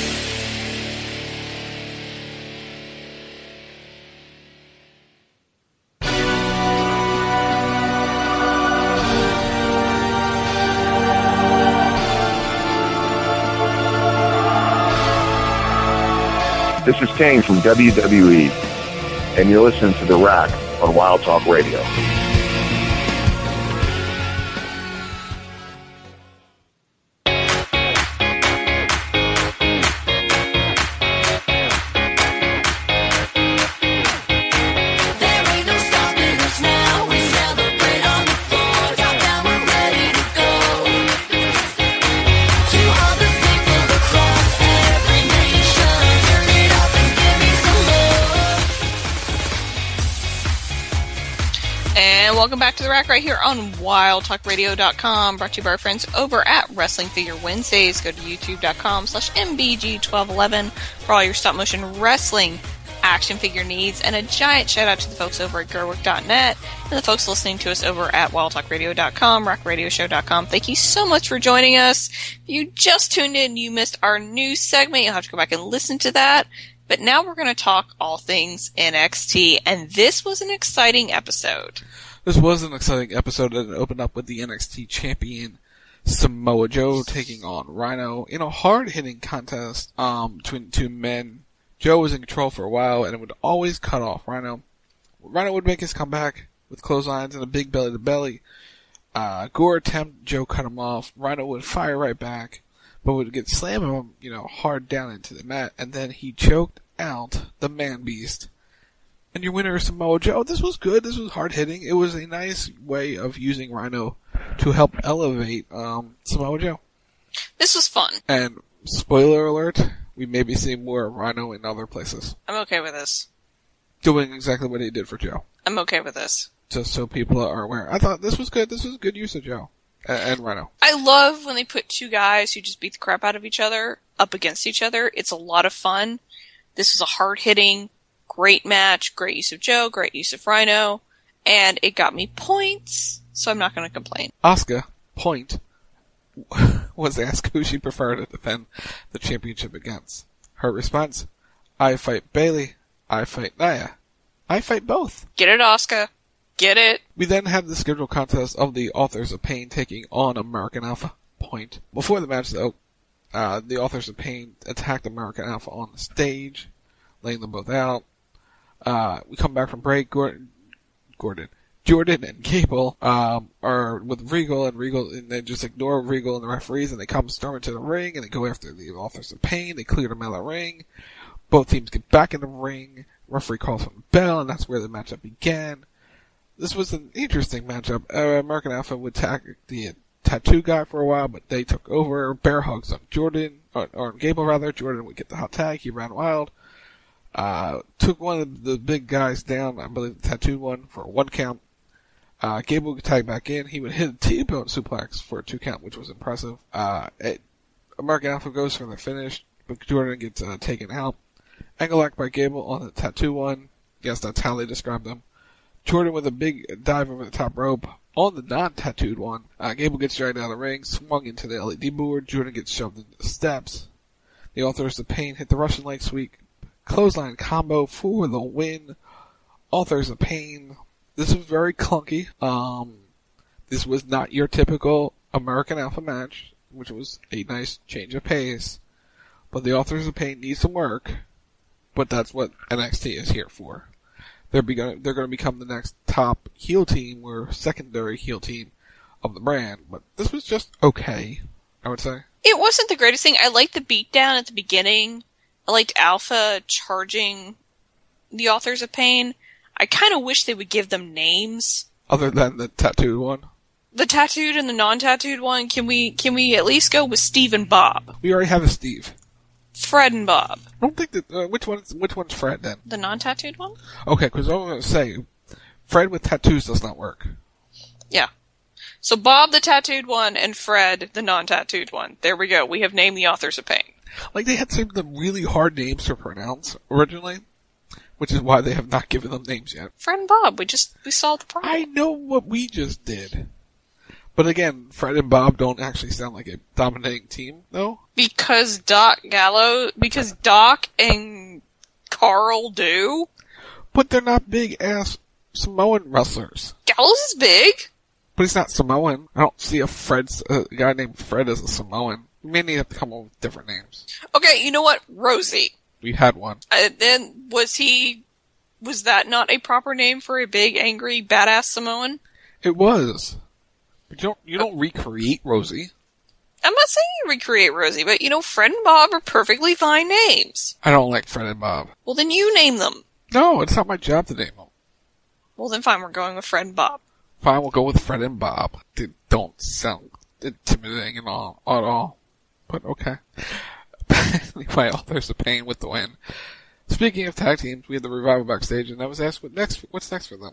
This is Kane from W W E, and you're listening to The Rack on Wild Talk Radio. Welcome back to The Rack right here on wild talk radio dot com, brought to you by our friends over at Wrestling Figure Wednesdays. Go to youtube dot com slash M B G twelve eleven for all your stop motion wrestling action figure needs, and a giant shout out to the folks over at Gerwick dot net and the folks listening to us over at wild talk radio dot com, rack radio show dot com. Thank you so much for joining us. If you just tuned in, you missed our news segment. You'll have to go back and listen to that. But now we're going to talk all things N X T, and this was an exciting episode. This was an exciting episode that opened up with the N X T champion Samoa Joe taking on Rhino in a hard-hitting contest um, between two men. Joe was in control for a while, and it would always cut off Rhino. Rhino would make his comeback with clotheslines and a big belly-to-belly. Uh, Gore attempt, Joe cut him off. Rhino would fire right back, but would get slammed him, you know, hard down into the mat, and then he choked out the Man-Beast. And your winner is Samoa Joe. This was good. This was hard-hitting. It was a nice way of using Rhino to help elevate um, Samoa Joe. This was fun. And spoiler alert, we may be seeing more of Rhino in other places. I'm okay with this. Doing exactly what he did for Joe. I'm okay with this. Just so people are aware. I thought this was good. This was good use of Joe and, and Rhino. I love when they put two guys who just beat the crap out of each other up against each other. It's a lot of fun. This was a hard-hitting, great match, great use of Joe, great use of Rhino, and it got me points, so I'm not going to complain. Asuka, point, was asked who she preferred to defend the championship against. Her response, I fight Bayley, I fight Nia, I fight both. Get it, Asuka. Get it. We then had the scheduled contest of the Authors of Pain taking on American Alpha, point. Before the match, though, uh, the Authors of Pain attacked American Alpha on the stage, laying them both out. Uh, we come back from break. Gordon, Gordon, Jordan and Gable, um, are with Regal, and Regal, and they just ignore Regal and the referees, and they come storming to the ring, and they go after the Authors of Pain. They clear them out of the ring. Both teams get back in the ring. Referee calls for the bell, and that's where the matchup began. This was an interesting matchup. Uh, American Alpha would attack the tattoo guy for a while, but they took over. Bear hugs on Jordan, or, or on Gable rather. Jordan would get the hot tag. He ran wild. Uh, took one of the big guys down, I believe the tattooed one, for a one count. Uh, Gable would tag back in. He would hit a T-bone suplex for a two count, which was impressive. Uh, it, American Alpha goes for the finish, but Jordan gets uh, taken out. Angle lock by Gable on the tattoo one. Yes, that's how they described them. Jordan with a big dive over the top rope on the non-tattooed one. Uh, Gable gets dragged out of the ring, swung into the L E D board. Jordan gets shoved into the steps. The Authors of Pain hit the Russian leg sweep. Clothesline combo for the win. Authors of Pain. This was very clunky. Um, this was not your typical American Alpha match, which was a nice change of pace. But the Authors of Pain need some work. But that's what N X T is here for. They're going they're going to become the next top heel team or secondary heel team of the brand. But this was just okay, I would say. It wasn't the greatest thing. I liked the beatdown at the beginning. I liked Alpha charging the Authors of Pain. I kind of wish they would give them names. Other than the tattooed one? The tattooed and the non-tattooed one, can we can we at least go with Steve and Bob? We already have a Steve. Fred and Bob. I don't think that, uh, which one's, which one's Fred then? The non-tattooed one? Okay, because I was going to say, Fred with tattoos does not work. Yeah. So Bob the tattooed one and Fred the non-tattooed one. There we go. We have named the Authors of Pain. Like, they had some of the really hard names to pronounce originally, which is why they have not given them names yet. Fred and Bob, we just, we solved the problem. I know what we just did. But again, Fred and Bob don't actually sound like a dominating team, though. Because Doc Gallows, because Doc and Carl do. But they're not big-ass Samoan wrestlers. Gallows is big. But he's not Samoan. I don't see a Fred, a guy named Fred as a Samoan. We may need to have to come up with different names. Okay, you know what? Rosie. We had one. Uh, then, was he, was that not a proper name for a big, angry, badass Samoan? It was. But you don't, you don't recreate Rosie. I'm not saying you recreate Rosie, but you know, Fred and Bob are perfectly fine names. I don't like Fred and Bob. Well, then you name them. No, it's not my job to name them. Well, then fine, we're going with Fred and Bob. Fine, we'll go with Fred and Bob. They don't sound intimidating at all. At all. But okay. Anyway, Authors of Pain with the win. Speaking of tag teams, we had the Revival backstage, and I was asked what next. What's next for them?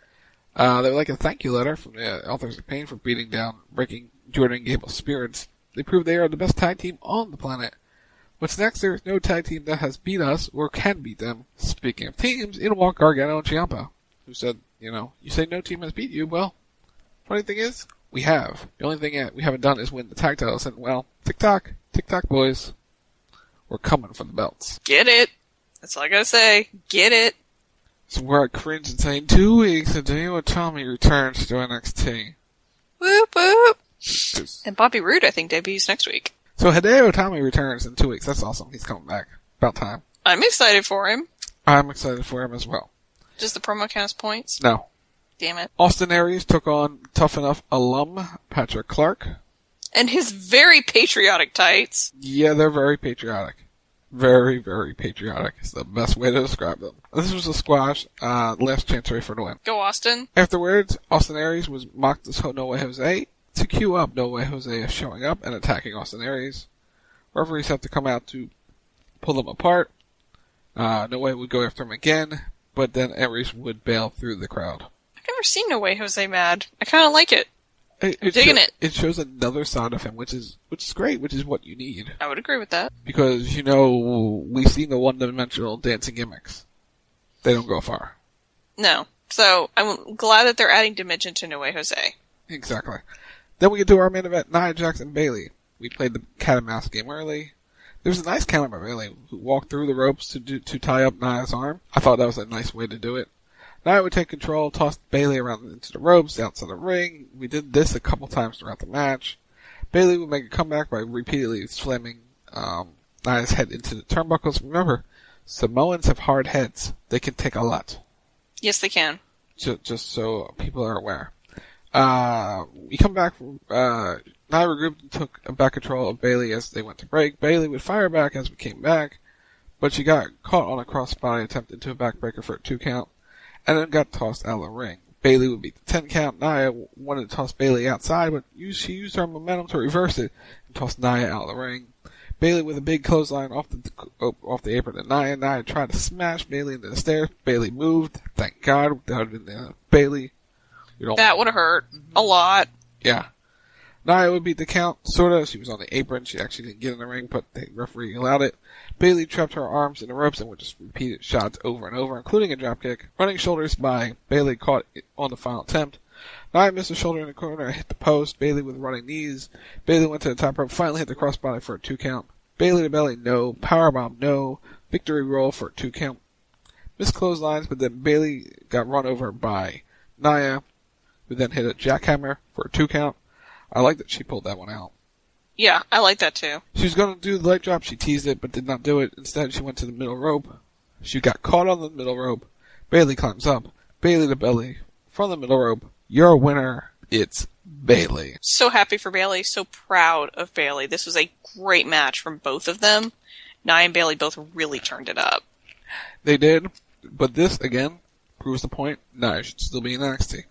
Uh, they would like a thank you letter from the Authors of Pain for beating down, breaking Jordan and Gable's spirits. They prove they are the best tag team on the planet. What's next? There is no tag team that has beat us or can beat them. Speaking of teams, in walk Gargano and Ciampa, who said, you know, you say no team has beat you. Well, funny thing is, we have. The only thing we haven't done is win the tag titles. And well, tick-tock, tick-tock, boys. We're coming for the belts. Get it. That's all I gotta say. Get it. So we're at cringe and saying, two weeks and Daniel Tommy returns to N X T. Whoop, whoop. And Bobby Roode, I think, debuts next week. So Hideo Itami returns in two weeks. That's awesome. He's coming back. About time. I'm excited for him. I'm excited for him as well. Does the promo count as points? No. Damn it. Austin Aries took on Tough Enough alum Patrick Clark. And his very patriotic tights. Yeah, they're very patriotic. Very, very patriotic is the best way to describe them. This was a squash, uh, last chance for the win. Go Austin. Afterwards, Austin Aries was mocked as No Way Jose to cue up No Way Jose showing up and attacking Austin Aries. Referees have to come out to pull them apart. Uh, No Way would go after him again, but then Aries would bail through the crowd. I've never seen No Way Jose mad. I kind of like it. It, it Digging show, it. It shows another side of him, which is which is great, which is what you need. I would agree with that. Because, you know, we've seen the one-dimensional dancing gimmicks. They don't go far. No. So, I'm glad that they're adding dimension to No Way Jose. Exactly. Then we get to our main event, Nia Jax and Bayley. We played the cat and mouse game early. There was a nice counter by Bayley, who walked through the ropes to do, to tie up Nia's arm. I thought that was a nice way to do it. Nia would take control, toss Bayley around into the ropes, outside the ring. We did this a couple times throughout the match. Bayley would make a comeback by repeatedly slamming um, Nia's head into the turnbuckles. Remember, Samoans have hard heads. They can take a lot. Yes, they can. Just, just so people are aware. Uh, we come back from, uh, Nia regrouped and took back control of Bayley as they went to break. Bayley would fire back as we came back, but she got caught on a crossbody attempt into a backbreaker for a two count. And then got tossed out of the ring. Bayley would beat the ten count. Nia wanted to toss Bayley outside, but she used her momentum to reverse it and tossed Nia out of the ring. Bayley with a big clothesline off the off the apron to Nia. Nia tried to smash Bayley into the stairs. Bayley moved. Thank God. That would have been uh, Bayley. You know, that would have hurt a lot. Yeah. Nia would beat the count, sorta. She was on the apron. She actually didn't get in the ring, but the referee allowed it. Bayley trapped her arms in the ropes and would just repeat shots over and over, including a dropkick. Running shoulders by Bayley caught it on the final attempt. Nia missed a shoulder in the corner and hit the post. Bayley with running knees. Bayley went to the top rope, finally hit the crossbody for a two count. Bayley to belly, no. Powerbomb, no. Victory roll for a two count. Missed clotheslines, but then Bayley got run over by Nia, who then hit a jackhammer for a two count. I like that she pulled that one out. Yeah, I like that too. She was going to do the leg drop. She teased it, but did not do it. Instead, she went to the middle rope. She got caught on the middle rope. Bayley climbs up. Bayley to belly. From the middle rope. Your winner, it's Bayley. So happy for Bayley. So proud of Bayley. This was a great match from both of them. Nia and Bayley both really turned it up. They did. But this, again, proves the point. Nia should still be in N X T.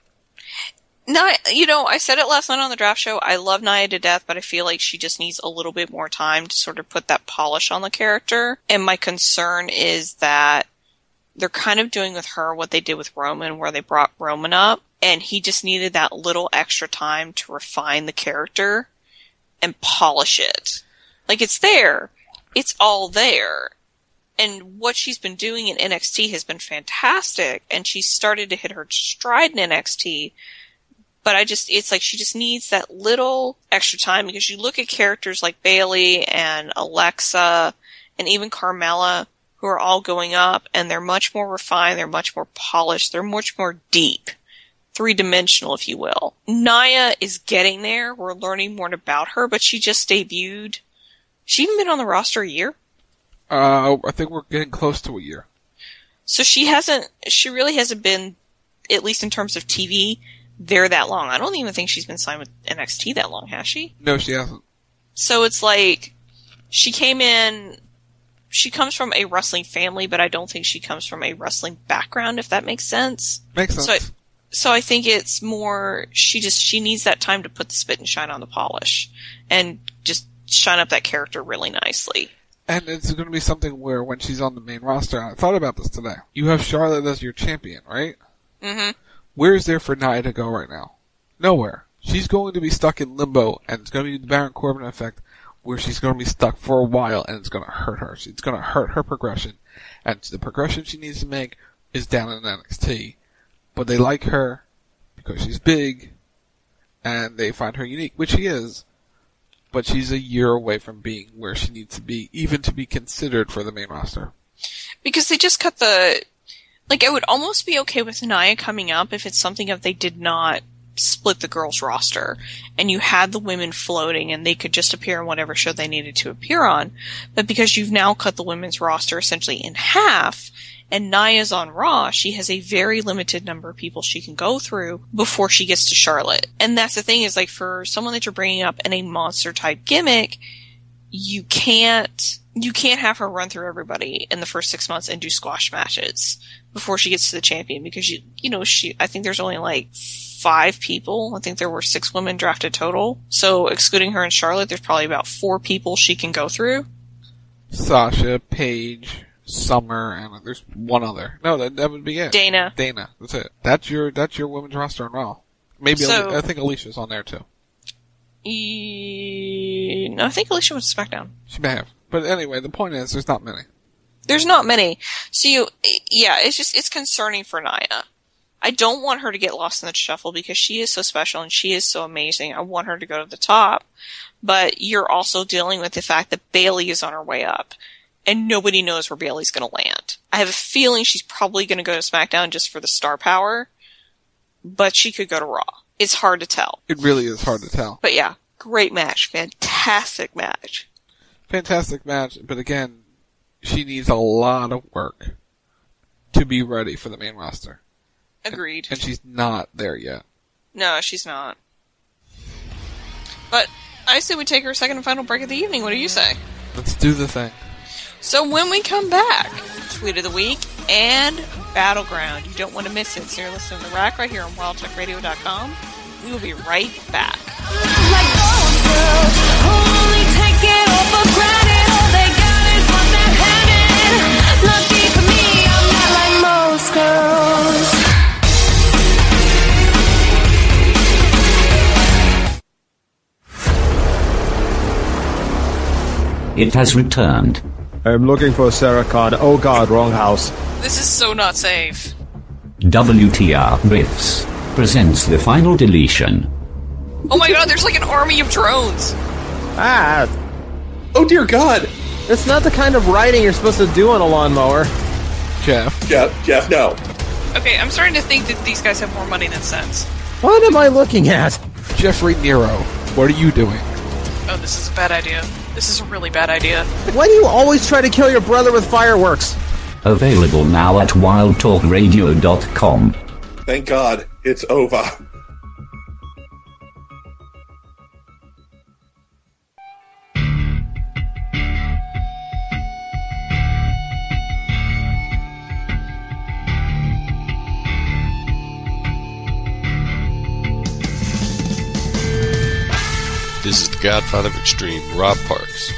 Nia, you know, I said it last night on the draft show. I love Nia to death, but I feel like she just needs a little bit more time to sort of put that polish on the character. And my concern is that they're kind of doing with her what they did with Roman, where they brought Roman up, and he just needed that little extra time to refine the character and polish it. Like, it's there. It's all there. And what she's been doing in N X T has been fantastic, and she's started to hit her stride in N X T. But I just, it's like she just needs that little extra time, because you look at characters like Bayley and Alexa and even Carmella, who are all going up, and they're much more refined, they're much more polished, they're much more deep. Three-dimensional, if you will. Nia is getting there. We're learning more about her, but she just debuted. She even been on the roster a year? Uh, I think we're getting close to a year. So she hasn't, she really hasn't been, at least in terms of T V, there that long. I don't even think she's been signed with N X T that long, has she? No, she hasn't. So it's like, she came in, she comes from a wrestling family, but I don't think she comes from a wrestling background, if that makes sense. Makes sense. So I, so I think it's more, she just, she needs that time to put the spit and shine on the polish, and just shine up that character really nicely. And it's going to be something where when she's on the main roster, and I thought about this today, you have Charlotte as your champion, right? Mm-hmm. Where is there for Nia to go right now? Nowhere. She's going to be stuck in limbo, and it's going to be the Baron Corbin effect, where she's going to be stuck for a while, and it's going to hurt her. It's going to hurt her progression. And the progression she needs to make is down in N X T. But they like her because she's big, and they find her unique, which she is. But she's a year away from being where she needs to be, even to be considered for the main roster. Because they just cut the... Like, I would almost be okay with Nia coming up if it's something if they did not split the girls' roster, and you had the women floating, and they could just appear on whatever show they needed to appear on. But because you've now cut the women's roster essentially in half, and Nia's on Raw, she has a very limited number of people she can go through before she gets to Charlotte. And that's the thing, is like, for someone that you're bringing up in a monster-type gimmick, you can't, you can't have her run through everybody in the first six months and do squash matches before she gets to the champion, because you, you know, she, I think there's only like five people. I think there were six women drafted total. So excluding her and Charlotte, there's probably about four people she can go through. Sasha, Paige, Summer, and there's one other. No, that, that would be it. Dana. Dana. That's it. That's your, that's your women's roster on Raw. Maybe, So- Ali- I think Alicia's on there too. E- no, I think Alicia was SmackDown. She may have. But anyway, the point is, there's not many. There's not many. So you, yeah, it's just, it's concerning for Nia. I don't want her to get lost in the shuffle, because she is so special and she is so amazing. I want her to go to the top. But you're also dealing with the fact that Bayley is on her way up, and nobody knows where Bayley's going to land. I have a feeling she's probably going to go to SmackDown just for the star power, but she could go to Raw. It's hard to tell. It really is hard to tell. But yeah, great match. Fantastic match. Fantastic match, but again, she needs a lot of work to be ready for the main roster. Agreed. And, and she's not there yet. No, she's not. But I say we take our second and final break of the evening. What do you say? Let's do the thing. So when we come back, Tweet of the Week and Battleground. You don't want to miss it. So you're listening to Rack right here on wild talk radio dot com. We will be right back. Like those girls who only take it all for granted. All they got is what they're having. Lucky for me, I'm not like most girls. It has returned. I'm looking for Sarah Card. Oh god, wrong house. This is so not safe. W T R Riffs presents the final deletion. Oh my god, there's like an army of drones. Ah. Oh dear god. That's not the kind of riding you're supposed to do on a lawnmower. Jeff. Jeff, Jeff, no. Okay, I'm starting to think that these guys have more money than sense. What am I looking at? Jeffrey Nero, what are you doing? Oh, this is a bad idea. This is a really bad idea. Why do you always try to kill your brother with fireworks? Available now at wild talk radio dot com. Thank God, it's over. This is the Godfather of Extreme, Rob Parks.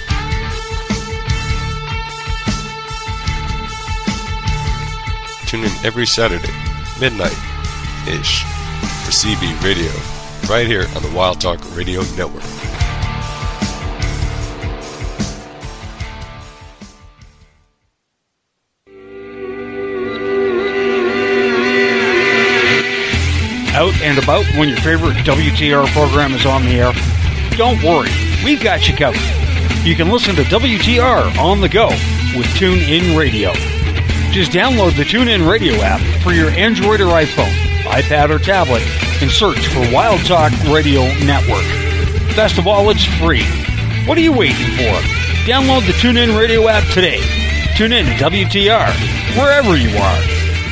Tune in every Saturday, midnight-ish, for C B Radio, right here on the Wild Talk Radio Network. Out and about when your favorite W T R program is on the air? Don't worry, we've got you covered. You can listen to W T R on the go with TuneIn Radio. Just download the TuneIn Radio app for your Android or iPhone, iPad or tablet, and search for Wild Talk Radio Network. Best of all, it's free. What are you waiting for? Download the TuneIn Radio app today. Tune in to W T R, wherever you are.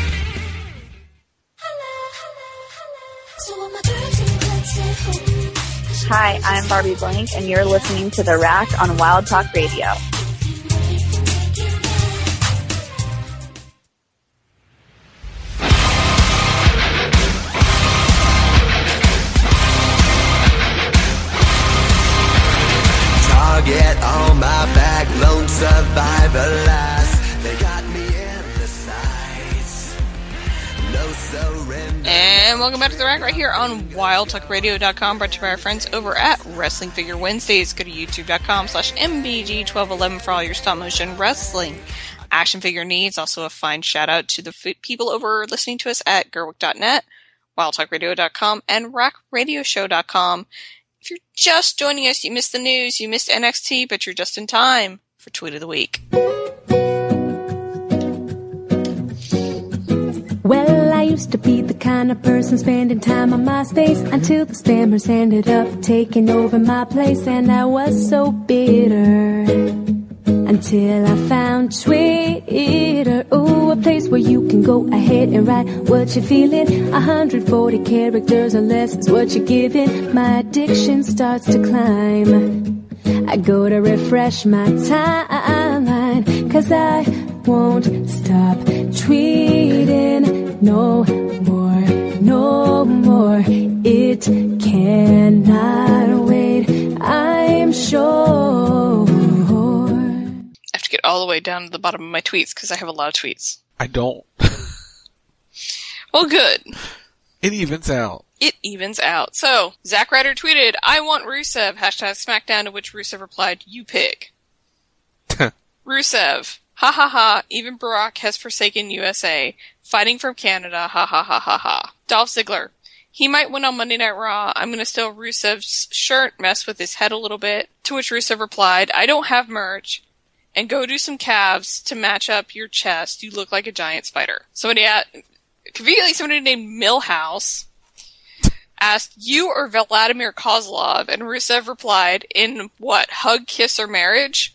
Hi, I'm Barbie Blank, and you're listening to The Rack on Wild Talk Radio. Target on my back, lone survivor last. They got me in the sights. No surrender. And welcome back to The Rack right here on wild talk radio dot com, brought to you by our friends over at Wrestling Figure Wednesdays. Go to youtube dot com slash M B G twelve eleven for all your stop motion wrestling action figure needs. Also a fine shout out to the f- people over listening to us at gerwick dot net, wild talk radio dot com, and rack radio show dot com. If you're just joining us, you missed the news, you missed N X T, but you're just in time for Tweet of the Week. Well, I used to be the kind of person spending time on MySpace until the spammers ended up taking over my place, and I was so bitter until I found Twitter. Ooh, a place where you can go ahead and write what you're feeling. one hundred forty characters or less is what you're giving. My addiction starts to climb. I go to refresh my timeline, 'cause I won't stop tweeting no more, no more. It cannot wait, I'm sure. I have to get all the way down to the bottom of my tweets because I have a lot of tweets. I don't. Well, good. It evens out. It evens out. So, Zack Ryder tweeted, I want Rusev, hashtag SmackDown, to which Rusev replied, you pick. Rusev, ha ha ha, even Brock has forsaken U S A. Fighting from Canada, ha ha ha ha ha. Dolph Ziggler, he might win on Monday Night Raw. I'm gonna steal Rusev's shirt, mess with his head a little bit. To which Rusev replied, I don't have merch. And go do some calves to match up your chest. You look like a giant spider. Somebody at, conveniently somebody named Millhouse asked, you or Vladimir Kozlov? And Rusev replied, in what, hug, kiss, or marriage?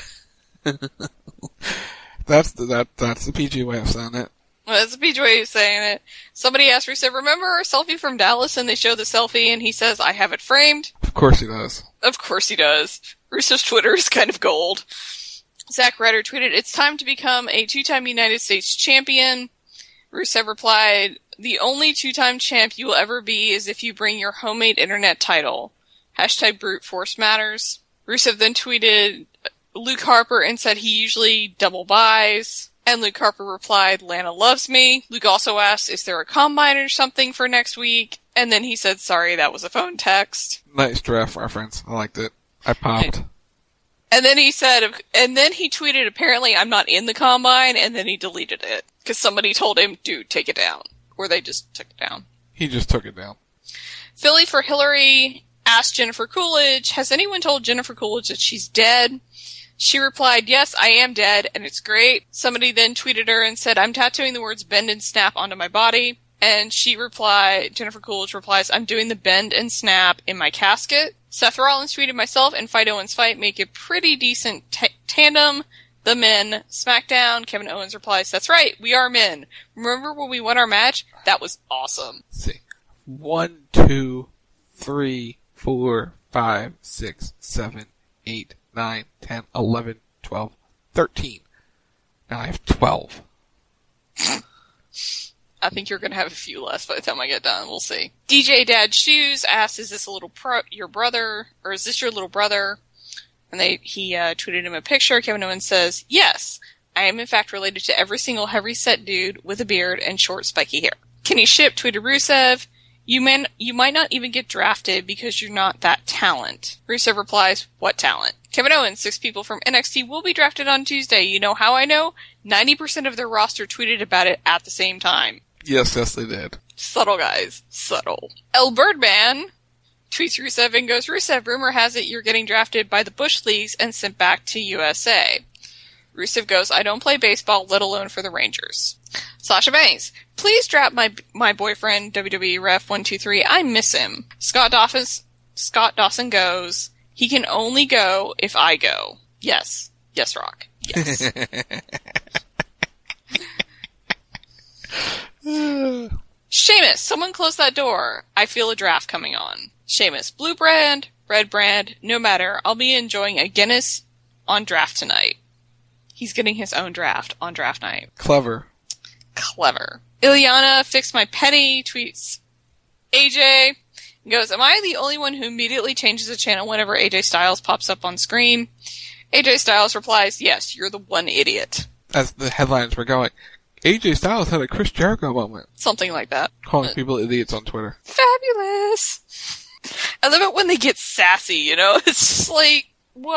That's the, that, that's the P G way of saying it. Well, that's the P G way of saying it. Somebody asked Rusev, remember our selfie from Dallas? And they show the selfie and he says, I have it framed. Of course he does. Of course he does. Rusev's Twitter is kind of gold. Zack Ryder tweeted, it's time to become a two-time United States champion. Rusev replied, the only two-time champ you will ever be is if you bring your homemade internet title. Hashtag brute force matters. Rusev then tweeted Luke Harper and said he usually double buys. And Luke Harper replied, Lana loves me. Luke also asked, is there a combine or something for next week? And then he said, sorry, that was a phone text. Nice draft reference. I liked it. I popped. And then he said, and then he tweeted, apparently I'm not in the combine, and then he deleted it. Because somebody told him, dude, take it down. Or they just took it down. He just took it down. Philly for Hillary asked Jennifer Coolidge, has anyone told Jennifer Coolidge that she's dead? She replied, yes, I am dead, and it's great. Somebody then tweeted her and said, I'm tattooing the words bend and snap onto my body. And she replied, Jennifer Coolidge replies, I'm doing the bend and snap in my casket. Seth Rollins tweeted, myself and Fight Owens fight make a pretty decent t- tandem. The men. SmackDown. Kevin Owens replies, that's right, we are men. Remember when we won our match? That was awesome. Let's see. One, two, three, four, five, six, seven, eight, nine, ten, eleven, twelve, thirteen. Now I have twelve. I think you're going to have a few less by the time I get done. We'll see. D J Dad Shoes asked, is this a little pro- your brother, or is this your little brother? And they he uh, tweeted him a picture. Kevin Owens says, yes, I am in fact related to every single heavy-set dude with a beard and short spiky hair. Kenny Ship tweeted Rusev, you, man, you might not even get drafted because you're not that talent. Rusev replies, what talent? Kevin Owens, six people from N X T will be drafted on Tuesday. You know how I know? ninety percent of their roster tweeted about it at the same time. Yes, yes, they did. Subtle, guys. Subtle. El Birdman tweets Rusev and goes, Rusev, rumor has it you're getting drafted by the Bush Leagues and sent back to U S A. Rusev goes, I don't play baseball, let alone for the Rangers. Sasha Banks, please draft my my boyfriend, W W E Ref one two three. I miss him. Scott Dawson, Scott Dawson goes, he can only go if I go. Yes. Yes, Rock. Yes. Seamus, someone close that door. I feel a draft coming on. Seamus, blue brand, red brand, no matter. I'll be enjoying a Guinness on draft tonight. He's getting his own draft on draft night. Clever. Clever. Ileana, fix my petty, tweets A J. Goes, am I the only one who immediately changes the channel whenever A J Styles pops up on screen? A J Styles replies, yes, you're the one idiot. As the headlines were going, A J Styles had a Chris Jericho moment. Something like that. Calling people idiots on Twitter. Fabulous. I love it when they get sassy, you know? It's just like,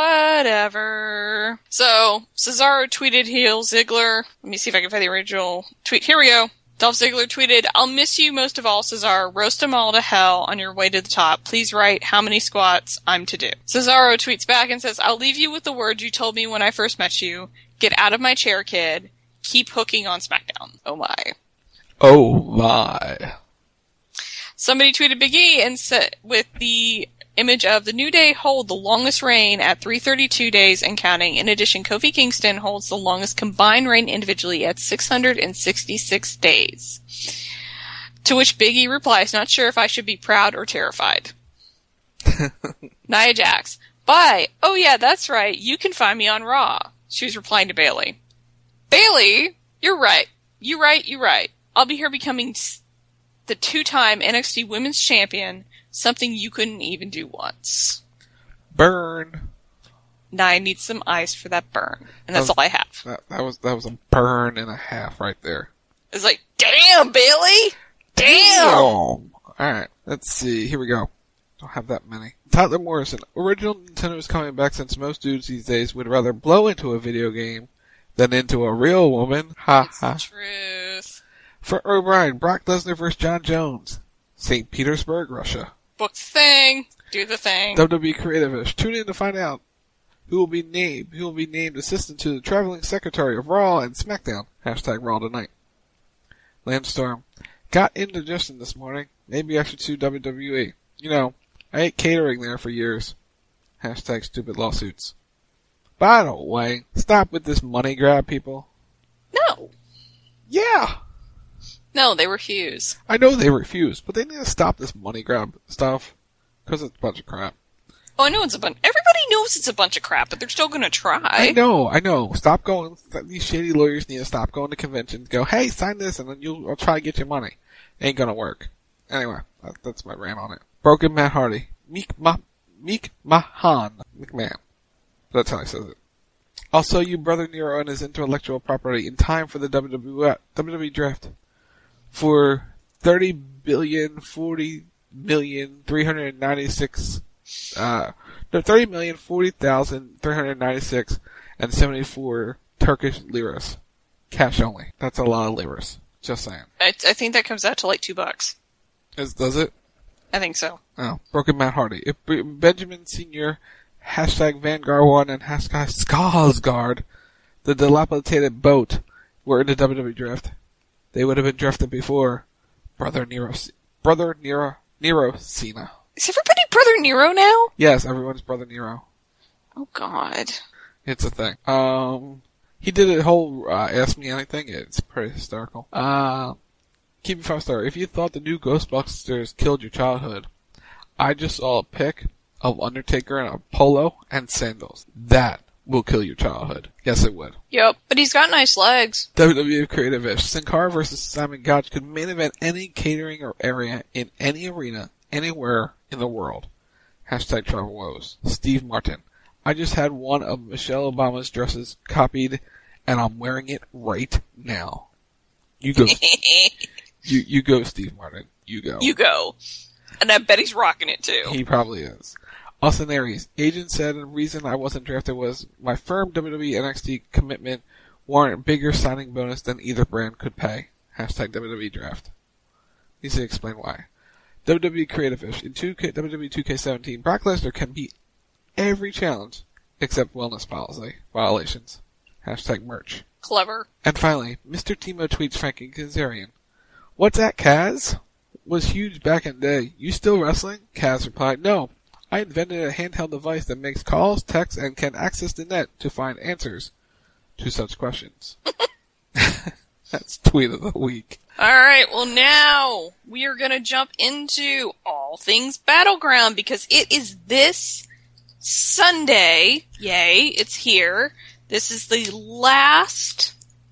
whatever. So, Cesaro tweeted heel Ziggler. Let me see if I can find the original tweet. Here we go. Dolph Ziggler tweeted, I'll miss you most of all, Cesaro. Roast them all to hell on your way to the top. Please write how many squats I'm to do. Cesaro tweets back and says, I'll leave you with the words you told me when I first met you. Get out of my chair, kid. Keep hooking on SmackDown. Oh my. Oh my. Somebody tweeted Big E and said, with the image of the New Day hold the longest reign at three hundred thirty-two days and counting. In addition, Kofi Kingston holds the longest combined reign individually at six hundred sixty-six days. To which Big E replies, not sure if I should be proud or terrified. Nia Jax, bye. Oh yeah, that's right. You can find me on Raw. She was replying to Bayley. Bayley, you're right. You're right, you're right. I'll be here becoming the two-time N X T Women's Champion, something you couldn't even do once. Burn. Nia needs some ice for that burn. And that's that was, all I have. That, that was that was a burn and a half right there. It's like, damn, Bayley! Damn! Alright, let's see. Here we go. Don't have that many. Tyler Morrison. Original Nintendo is coming back since most dudes these days would rather blow into a video game than into a real woman. Ha it's ha. the truth. For O'Brien, Brock Lesnar versus John Jones. Saint Petersburg, Russia. Book the thing. Do the thing. W W E Creative-ish. Tune in to find out who will be named who will be named assistant to the traveling secretary of Raw and SmackDown. Hashtag Raw tonight. Landstorm. Got indigestion this morning. Maybe I should sue W W E. You know, I ate catering there for years. Hashtag stupid lawsuits. By the way, stop with this money grab, people. No. Yeah. No, they refuse. I know they refuse, but they need to stop this money grab stuff. Because it's a bunch of crap. Oh, I know it's a bunch. Everybody knows it's a bunch of crap, but they're still going to try. I know, I know. Stop going. These shady lawyers need to stop going to conventions. Go, hey, sign this, and then you'll I'll try to get your money. Ain't gonna work. Anyway, that, that's my rant on it. Broken Matt Hardy. Meek Ma, Meek Mahan McMahon. That's how I says it. I'll sell you Brother Nero and his intellectual property in time for the W W E, W W E draft. For thirty billion, forty million, three hundred ninety-six, uh, no, thirty million, forty thousand, three hundred ninety-six, and seventy-four Turkish liras. Cash only. That's a lot of liras. Just saying. I, I think that comes out to like two bucks. Is, does it? I think so. Oh, Broken Matt Hardy. If Benjamin Senior, hashtag Vanguard one, and hashtag Skarsgård, the dilapidated boat, were in the W W E draft, they would have been drafted before Brother Nero, Brother Nero, Nero Cena. Is everybody Brother Nero now? Yes, everyone's Brother Nero. Oh God. It's a thing. Um, he did a whole, uh, Ask Me Anything. It's pretty hysterical. Uh, keep it five star. If you thought the new Ghostbusters killed your childhood, I just saw a pic of Undertaker in a polo and sandals. That will kill your childhood. Yes, it would. Yep, but he's got nice legs. W W E Creative-ish. Sin Cara versus Simon Gotch could main event any catering or area in any arena, anywhere in the world. Hashtag Travel Woes. Steve Martin. I just had one of Michelle Obama's dresses copied, and I'm wearing it right now. You go. you you go, Steve Martin. You go. You go. And I bet he's rocking it too. He probably is. Austin Aries. Agent said the reason I wasn't drafted was my firm W W E N X T commitment warranted a bigger signing bonus than either brand could pay. Hashtag W W E draft. Needs to explain why. W W E Creative Fish. In two K, W W E two K seventeen, Brock Lesnar can beat every challenge except wellness policy violations. Hashtag merch. Clever. And finally, Mister Timo tweets Frankie Kazarian. What's that, Kaz? Was huge back in the day. You still wrestling? Kaz replied, no. I invented a handheld device that makes calls, texts, and can access the net to find answers to such questions. That's tweet of the week. Alright, well now we are going to jump into all things Battleground because it is this Sunday. Yay, it's here. This is the last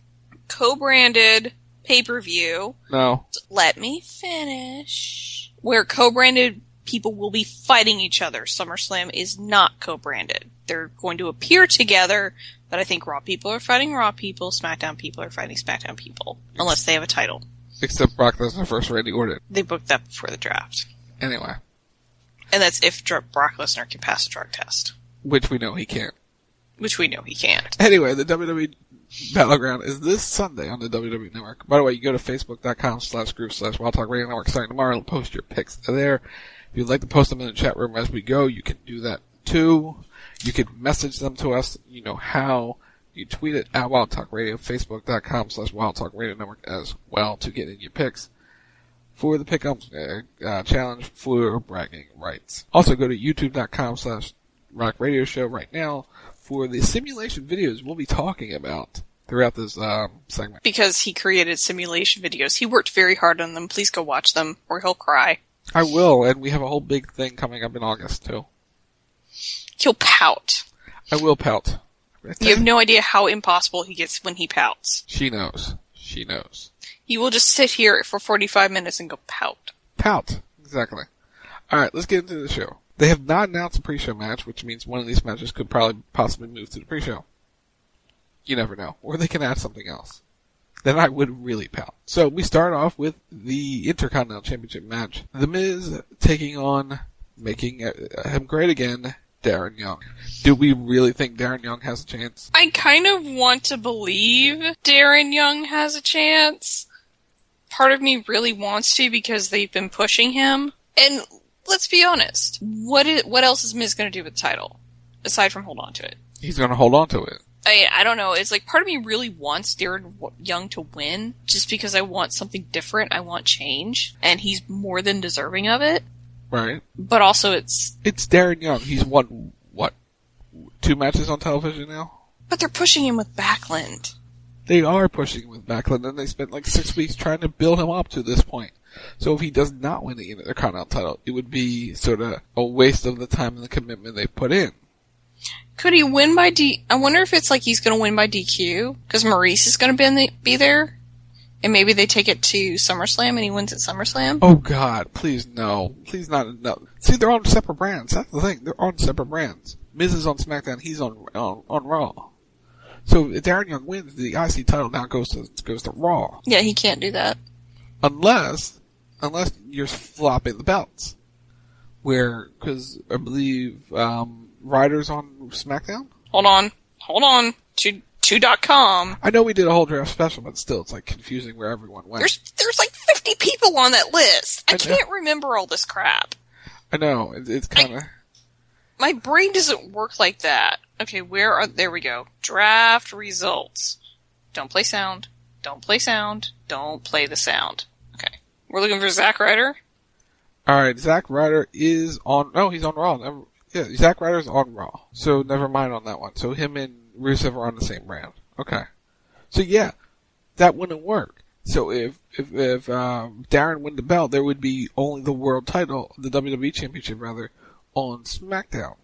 co-branded pay-per-view. No. Let me finish. Where co-branded people will be fighting each other. SummerSlam is not co-branded. They're going to appear together, but I think Raw people are fighting Raw people, SmackDown people are fighting SmackDown people. Unless they have a title. Except Brock Lesnar first Randy Orton. They booked that before the draft. Anyway. And that's if Dr- Brock Lesnar can pass a drug test. Which we know he can't. Which we know he can't. Anyway, the W W E Battleground is this Sunday on the W W E Network. By the way, you go to facebook.com slash group slash Wild Talk Radio Network starting tomorrow and post your picks there. If you'd like to post them in the chat room as we go, you can do that too. You can message them to us. You know how. You tweet it at Wild Talk Radio, facebook.com slash Wild Talk Radio Network as well to get in your picks for the Pick'em uh, uh, challenge for bragging rights. Also go to youtube.com slash Rock Radio Show right now for the simulation videos we'll be talking about throughout this um, segment. Because he created simulation videos. He worked very hard on them. Please go watch them or he'll cry. I will, and we have a whole big thing coming up in August too. He'll pout. I will pout. You have no idea how impossible he gets when he pouts. She knows. She knows. He will just sit here for forty-five minutes and go pout. Pout. Exactly. Alright, let's get into the show. They have not announced a pre-show match, which means one of these matches could probably possibly move to the pre-show. You never know. Or they can add something else. Then I would really pout. So we start off with the Intercontinental Championship match. The Miz taking on, making him great again, Darren Young. Do we really think Darren Young has a chance? I kind of want to believe Darren Young has a chance. Part of me really wants to because they've been pushing him. And let's be honest. What is, what else is Miz going to do with the title? Aside from hold on to it. He's going to hold on to it. I, I don't know. It's like part of me really wants Darren Young to win just because I want something different. I want change. And he's more than deserving of it. Right. But also it's... It's Darren Young. He's won, what, two matches on television now? But they're pushing him with Backlund. They are pushing him with Backlund, and they spent like six weeks trying to build him up to this point. So if he does not win the Intercontinental title, it would be sort of a waste of the time and the commitment they put in. Could he win by D... I wonder if it's like he's going to win by D Q, because Maurice is going to be, in the, be there? And maybe they take it to SummerSlam and he wins at SummerSlam? Oh God, please no. Please not, no. See, they're on separate brands. That's the thing. They're on separate brands. Miz is on SmackDown, he's on, on, on Raw. So if Darren Young wins, the I C title now goes to, goes to Raw. Yeah, he can't do that. Unless, unless you're flopping the belts. Where, cause I believe, um, Ryder's on SmackDown? Hold on. Hold on. Two, two dot com. I know we did a whole draft special, but still, it's like confusing where everyone went. There's, there's like fifty people on that list. I, I can't remember all this crap. I know. It, it's kinda... I, my brain doesn't work like that. Okay, where are... There we go. Draft results. Don't play sound. Don't play sound. Don't play the sound. Okay. We're looking for Zack Ryder. Alright, Zack Ryder is on... No, he's on Raw. Never, yeah, Zack Ryder's on Raw. So never mind on that one. So him and Rusev are on the same brand. Okay. So yeah, that wouldn't work. So if, if, if, um, Darren win the belt, there would be only the world title, the W W E Championship rather, on SmackDown.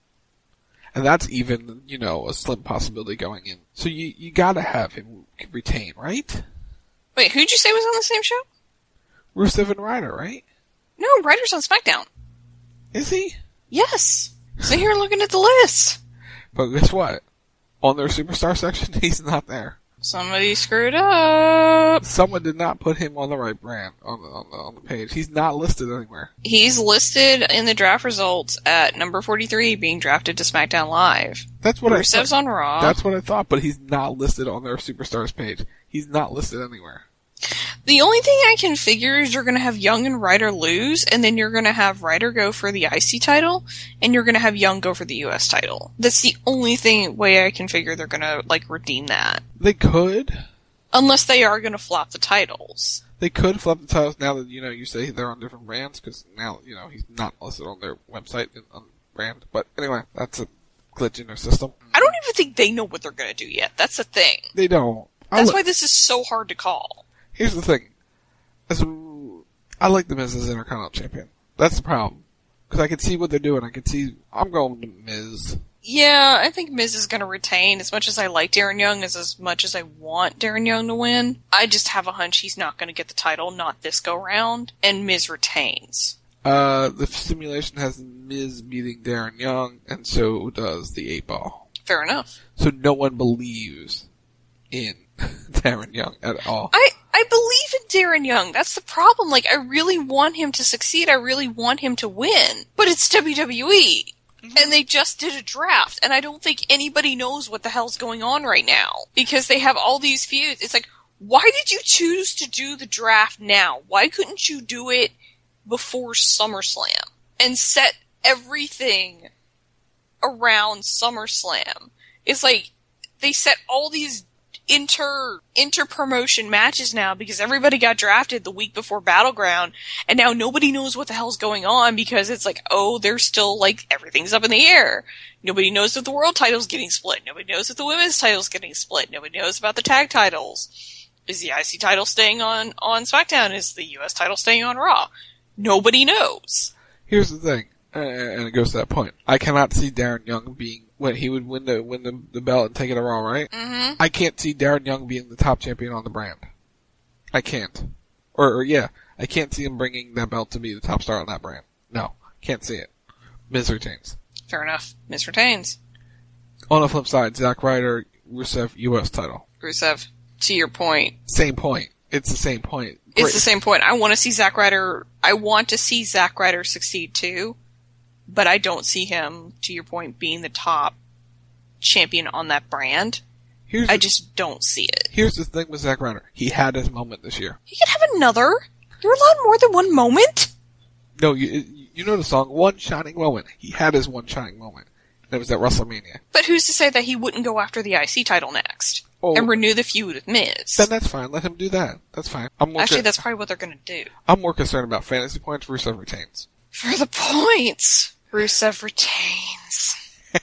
And that's even, you know, a slim possibility going in. So you, you gotta have him retain, right? Wait, who'd you say was on the same show? Rusev and Ryder, right? No, Ryder's on SmackDown. Is he? Yes. So here looking at the list. But guess what? On their superstar section, he's not there. Somebody screwed up. Someone did not put him on the right brand on the, on the, on the page. He's not listed anywhere. He's listed in the draft results at number forty-three, being drafted to SmackDown Live. That's what Rusev's I thought. on Raw. That's what I thought, but he's not listed on their superstars page. He's not listed anywhere. The only thing I can figure is you're going to have Young and Ryder lose, and then you're going to have Ryder go for the I C title, and you're going to have Young go for the U S title. That's the only thing way I can figure they're going to, like, redeem that. They could. Unless they are going to flop the titles. They could flip the titles now that, you know, you say they're on different brands, because now, you know, he's not listed on their website on brand. But anyway, that's a glitch in their system. I don't even think they know what they're going to do yet. That's the thing. They don't. That's li- why this is so hard to call. Here's the thing. As, I like the Miz as Intercontinental Champion. That's the problem. Because I can see what they're doing. I can see, I'm going with Miz. Yeah, I think Miz is going to retain. As much as I like Darren Young, as as much as I want Darren Young to win, I just have a hunch he's not going to get the title, not this go-round, and Miz retains. Uh, the simulation has Miz beating Darren Young, and so does the eight ball. Fair enough. So no one believes in Darren Young at all. I, I believe in Darren Young. That's the problem. Like, I really want him to succeed. I really want him to win. But it's W W E. Mm-hmm. And they just did a draft. And I don't think anybody knows what the hell's going on right now. Because they have all these feuds. It's like, why did you choose to do the draft now? Why couldn't you do it before SummerSlam? And set everything around SummerSlam. It's like, they set all these inter inter promotion matches now because everybody got drafted the week before Battleground, and now nobody knows what the hell's going on because it's like, oh, they're still like everything's up in the air. Nobody knows if the world title's getting split. Nobody knows if the women's title's getting split. Nobody knows about the tag titles. Is the I C title staying on on SmackDown? Is the U S title staying on Raw? Nobody knows. Here's the thing, and it goes to that point. I cannot see Darren Young being when he would win the win the, the belt and take it to Raw, right? Mm-hmm. I can't see Darren Young being the top champion on the brand. I can't. Or, or yeah, I can't see him bringing that belt to be the top star on that brand. No, can't see it. Miz retains. Fair enough. Miz retains. On the flip side, Zack Ryder, Rusev, U S title. Rusev, to your point. Same point. It's the same point. It's Great. the same point. I want to see Zack Ryder. I want to see Zack Ryder succeed too. But I don't see him, to your point, being the top champion on that brand. Here's I the, just don't see it. Here's the thing with Zack Ryder. He had his moment this year. He could have another. You're allowed more than one moment? No, you you know the song, One Shining Moment. He had his one shining moment. And it was at WrestleMania. But who's to say that he wouldn't go after the I C title next? Oh, and renew the feud with Miz? Then that's fine. Let him do that. That's fine. I'm more Actually, con- that's probably what they're going to do. I'm more concerned about fantasy points. Rusev retains. For the points, Rusev retains.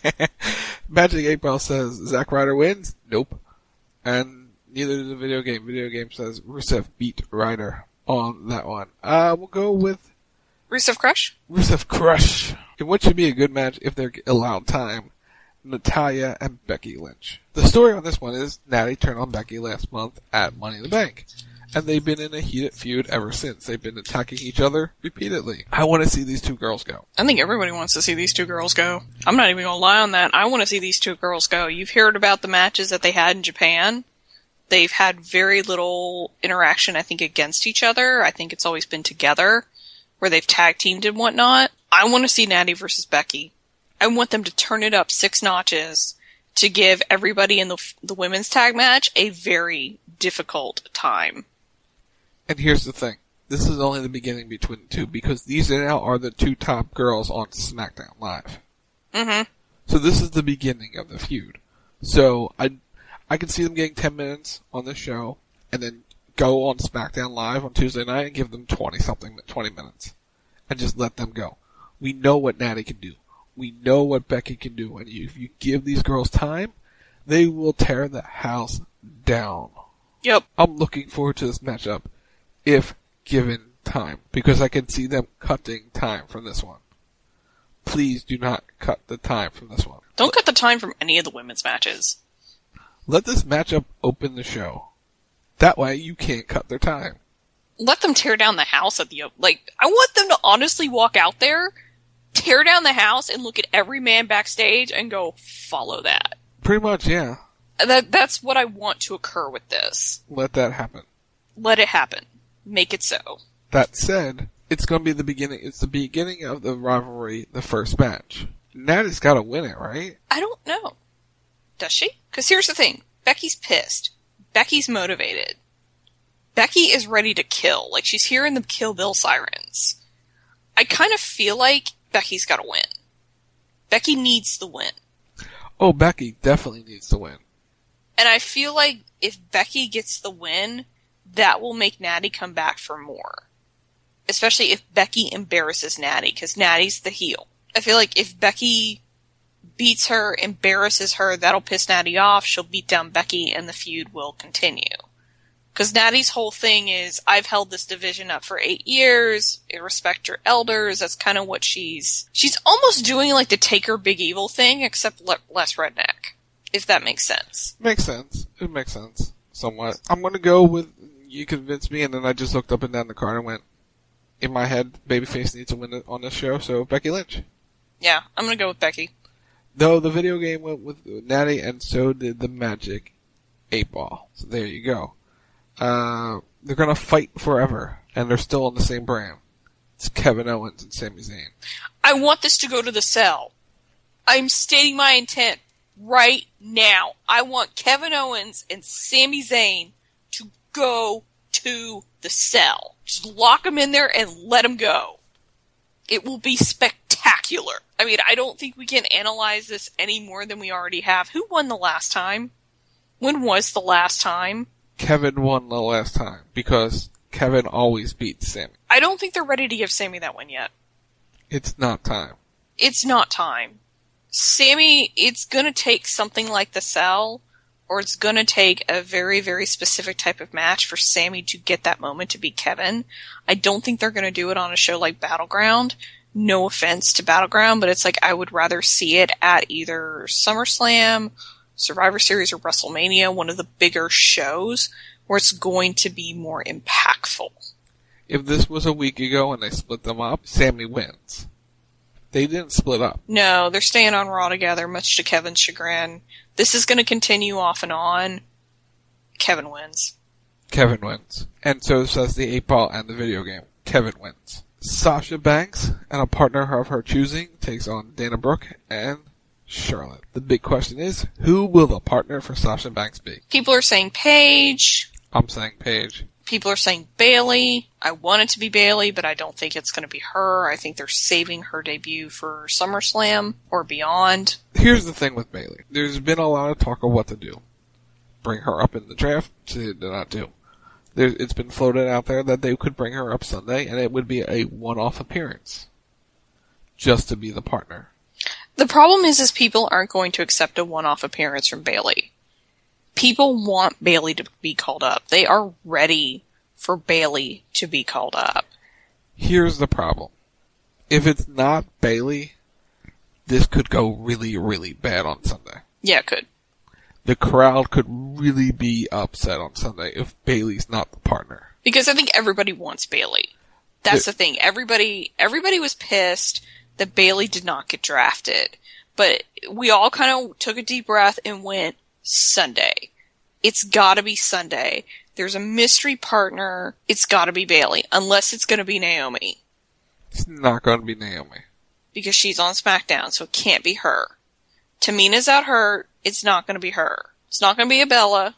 Magic eight Ball says Zack Ryder wins. Nope. And neither does the video game. Video game says Rusev beat Ryder on that one. Uh, we'll go with Rusev Crush. Rusev Crush. And what should be a good match if they're allowed time? Natalya and Becky Lynch. The story on this one is Natty turned on Becky last month at Money in the Bank. And they've been in a heated feud ever since. They've been attacking each other repeatedly. I want to see these two girls go. I think everybody wants to see these two girls go. I'm not even going to lie on that. I want to see these two girls go. You've heard about the matches that they had in Japan. They've had very little interaction, I think, against each other. I think it's always been together, where they've tag teamed and whatnot. I want to see Natty versus Becky. I want them to turn it up six notches to give everybody in the the women's tag match a very difficult time. And here's the thing. This is only the beginning between the two, because these now are the two top girls on SmackDown Live. Mm-hmm. So this is the beginning of the feud. So I, I can see them getting ten minutes on the show, and then go on SmackDown Live on Tuesday night and give them twenty-something, twenty minutes. And just let them go. We know what Natty can do. We know what Becky can do. And if you give these girls time, they will tear the house down. Yep. I'm looking forward to this matchup. If given time, because I can see them cutting time from this one. Please do not cut the time from this one. Don't cut the time from any of the women's matches. Let this matchup open the show. That way you can't cut their time. Let them tear down the house at the, like, I want them to honestly walk out there, tear down the house, and look at every man backstage and go, follow that. Pretty much, yeah. That That's what I want to occur with this. Let that happen. Let it happen. Make it so. That said, it's going to be the beginning. It's the beginning of the rivalry, the first match. Natty's got to win it, right? I don't know. Does she? Because here's the thing. Becky's pissed. Becky's motivated. Becky is ready to kill. Like, she's hearing the Kill Bill sirens. I kind of feel like Becky's got to win. Becky needs the win. Oh, Becky definitely needs to win. And I feel like if Becky gets the win, that will make Natty come back for more. Especially if Becky embarrasses Natty, because Natty's the heel. I feel like if Becky beats her, embarrasses her, that'll piss Natty off, she'll beat down Becky, and the feud will continue. Because Natty's whole thing is, I've held this division up for eight years, I respect your elders, that's kind of what she's... She's almost doing like the Taker Big Evil thing, except le- less redneck, if that makes sense. Makes sense. It makes sense. Somewhat. I'm gonna go with, you convinced me, and then I just looked up and down the card and went, in my head, Babyface needs to win it on this show, so Becky Lynch. Yeah, I'm gonna go with Becky. Though the video game went with Natty, and so did the Magic eight Ball. So there you go. Uh, they're gonna fight forever, and they're still on the same brand. It's Kevin Owens and Sami Zayn. I want this to go to the cell. I'm stating my intent right now. I want Kevin Owens and Sami Zayn to go to the cell. Just lock them in there and let them go. It will be spectacular. I mean, I don't think we can analyze this any more than we already have. Who won the last time? When was the last time? Kevin won the last time, because Kevin always beats Sami. I don't think they're ready to give Sami that win yet. It's not time. It's not time. Sami, it's gonna take something like the Cell, or it's gonna take a very, very specific type of match for Sami to get that moment to beat Kevin. I don't think they're gonna do it on a show like Battleground. No offense to Battleground, but it's like I would rather see it at either SummerSlam, Survivor Series, or WrestleMania, one of the bigger shows, where it's going to be more impactful. If this was a week ago and they split them up, Sami wins. They didn't split up. No, they're staying on Raw together, much to Kevin's chagrin. This is going to continue off and on. Kevin wins. Kevin wins. And so says the eight Ball and the video game. Kevin wins. Sasha Banks, and a partner of her choosing, takes on Dana Brooke and Charlotte. The big question is, who will the partner for Sasha Banks be? People are saying Paige. I'm saying Paige. People are saying Bayley. I want it to be Bayley, but I don't think it's going to be her. I think they're saving her debut for SummerSlam or beyond. Here's the thing with Bayley. There's been a lot of talk of what to do. Bring her up in the draft? To not do. There's, it's been floated out there that they could bring her up Sunday, and it would be a one-off appearance. Just to be the partner. The problem is, is people aren't going to accept a one-off appearance from Bayley. People want Bayley to be called up. They are ready for Bayley to be called up. Here's the problem. If it's not Bayley, this could go really, really bad on Sunday. Yeah, it could. The crowd could really be upset on Sunday if Bayley's not the partner. Because I think everybody wants Bayley. That's the thing. Everybody, everybody was pissed that Bayley did not get drafted. But we all kind of took a deep breath and went, Sunday. It's gotta be Sunday. There's a mystery partner. It's gotta be Bayley. Unless it's gonna be Naomi. It's not gonna be Naomi. Because she's on SmackDown, so it can't be her. Tamina's out hurt. It's not gonna be her. It's not gonna be a Bella.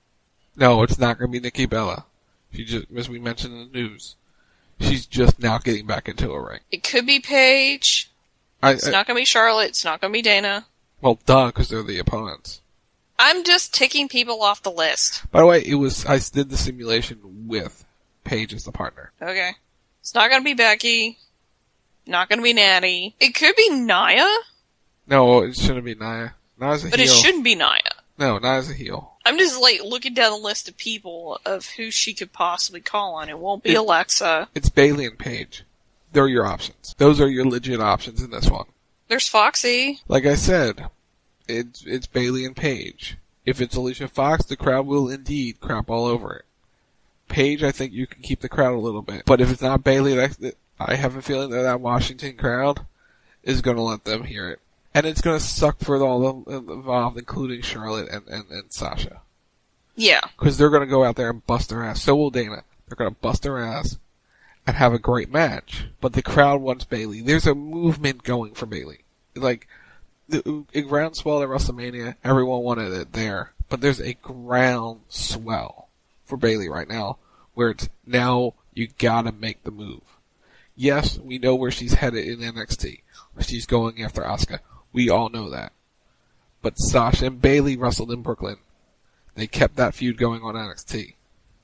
No, it's not gonna be Nikki Bella. She just, as we mentioned in the news, she's just now getting back into a ring. It could be Paige. I, it's I, not gonna be Charlotte. It's not gonna be Dana. Well, duh, because they're the opponents. I'm just ticking people off the list. By the way, it was I did the simulation with Paige as the partner. Okay. It's not gonna be Becky. Not gonna be Natty. It could be Nia. No, it shouldn't be Nia. Nia's a but heel. But it shouldn't be Nia. No, Nia's a heel. I'm just like looking down the list of people of who she could possibly call on. It won't be it, Alexa. It's Bayley and Paige. They're your options. Those are your legit options in this one. There's Foxy. Like I said, it's it's Bayley and Paige. If it's Alicia Fox, the crowd will indeed crap all over it. Paige, I think you can keep the crowd a little bit. But if it's not Bayley, that, I have a feeling that that Washington crowd is going to let them hear it. And it's going to suck for all the involved, including Charlotte and, and, and Sasha. Yeah. Because they're going to go out there and bust their ass. So will Dana. They're going to bust their ass and have a great match. But the crowd wants Bayley. There's a movement going for Bayley. Like, the groundswell at WrestleMania, everyone wanted it there. But there's a groundswell for Bayley right now where it's now you gotta make the move. Yes, we know where she's headed in N X T. She's going after Asuka. We all know that. But Sasha and Bayley wrestled in Brooklyn. They kept that feud going on N X T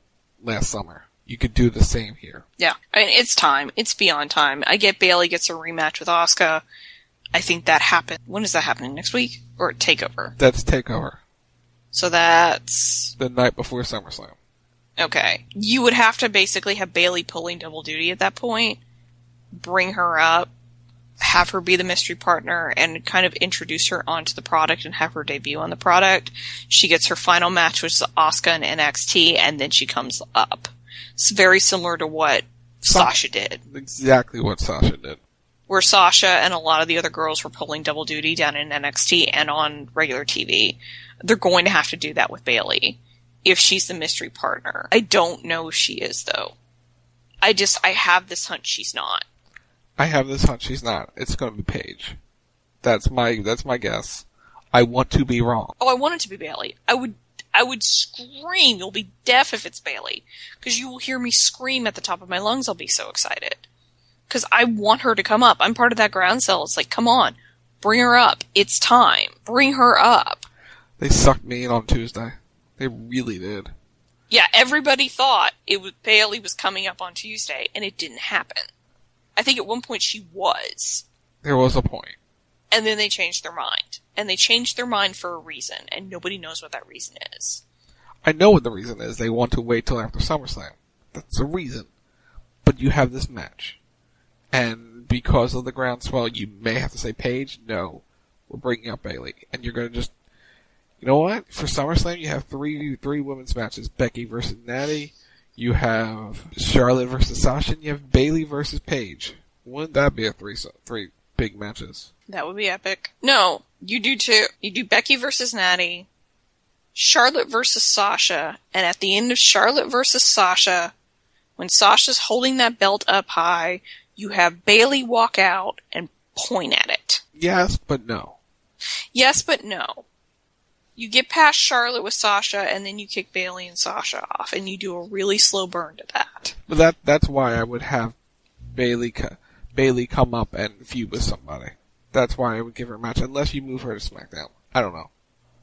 last summer. You could do the same here. Yeah, I mean, it's time. It's beyond time. I get Bayley gets a rematch with Asuka. I think that happened. When is that happening? Next week? Or TakeOver? That's TakeOver. So that's... the night before SummerSlam. Okay. You would have to basically have Bayley pulling double duty at that point, bring her up, have her be the mystery partner, and kind of introduce her onto the product and have her debut on the product. She gets her final match, which is Asuka in N X T, and then she comes up. It's very similar to what Sa- Sasha did. Exactly what Sasha did. Where Sasha and a lot of the other girls were pulling double duty down in N X T and on regular T V. They're going to have to do that with Bayley if she's the mystery partner. I don't know if she is, though. I just, I have this hunch she's not. I have this hunch she's not. It's going to be Paige. That's my, that's my guess. I want to be wrong. Oh, I want it to be Bayley. I would, I would scream. You'll be deaf if it's Bayley. Because you will hear me scream at the top of my lungs. I'll be so excited. Because I want her to come up. I'm part of that ground cell. It's like, come on. Bring her up. It's time. Bring her up. They sucked me in on Tuesday. They really did. Yeah, everybody thought it was Bayley was coming up on Tuesday, and it didn't happen. I think at one point she was. There was a point. And then they changed their mind. And they changed their mind for a reason, and nobody knows what that reason is. I know what the reason is. They want to wait till after SummerSlam. That's the reason. But you have this match. And because of the groundswell, you may have to say, Paige, no, we're bringing up Bayley. And you're going to just, you know what? For SummerSlam, you have three three women's matches. Becky versus Natty. You have Charlotte versus Sasha. And you have Bayley versus Paige. Wouldn't that be a three three big matches? That would be epic. No, you do two. You do Becky versus Natty, Charlotte versus Sasha, and at the end of Charlotte versus Sasha, when Sasha's holding that belt up high, you have Bayley walk out and point at it. Yes, but no. Yes, but no. You get past Charlotte with Sasha, and then you kick Bayley and Sasha off, and you do a really slow burn to that. But that that's why I would have Bayley Bayley come up and feud with somebody. That's why I would give her a match, unless you move her to SmackDown. I don't know.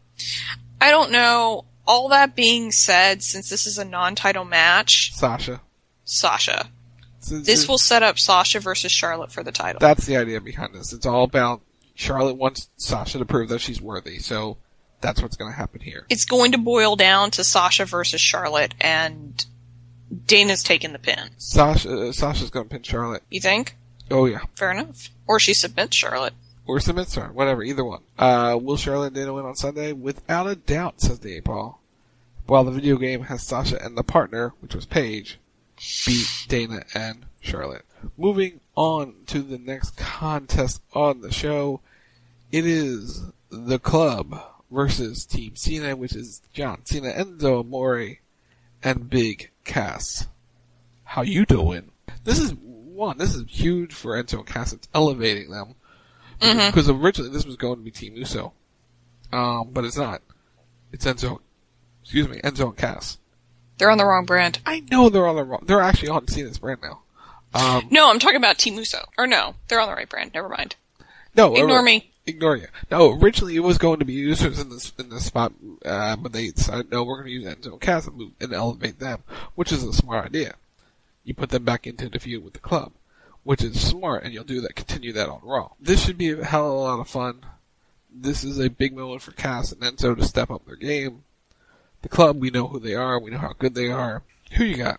I don't know. All that being said, since this is a non-title match... Sasha. Sasha. This will set up Sasha versus Charlotte for the title. That's the idea behind this. It's all about Charlotte wants Sasha to prove that she's worthy, so that's what's going to happen here. It's going to boil down to Sasha versus Charlotte, and Dana's taking the pin. Sasha, uh, Sasha's going to pin Charlotte. You think? Oh, yeah. Fair enough. Or she submits Charlotte. Or submits her. Whatever, either one. Uh, will Charlotte and Dana win on Sunday? Without a doubt, says the eight-Ball. While the video game has Sasha and the partner, which was Paige, beat Dana and Charlotte. Moving on to the next contest on the show, it is The Club versus Team Cena, which is John Cena, Enzo Amore, and Big Cass. How you doing? This is one. This is huge for Enzo and Cass. It's elevating them mm-hmm. because originally this was going to be Team Uso, um, but it's not. It's Enzo. Excuse me, Enzo and Cass. They're on the wrong brand. I know they're on the wrong... They're actually on Cena's brand now. Um, no, I'm talking about Team Uso. Or no, they're on the right brand. Never mind. No, Ignore or, me. Ignore you. No, originally it was going to be Usos in this in this spot, uh, but they decided, no, we're going to use Enzo and Cass and, move, and elevate them, which is a smart idea. You put them back into the feud with the Club, which is smart, and you'll do that. Continue that on Raw. This should be a hell of a lot of fun. This is a big moment for Cass and Enzo to step up their game. The Club, we know who they are. We know how good they are. Who you got?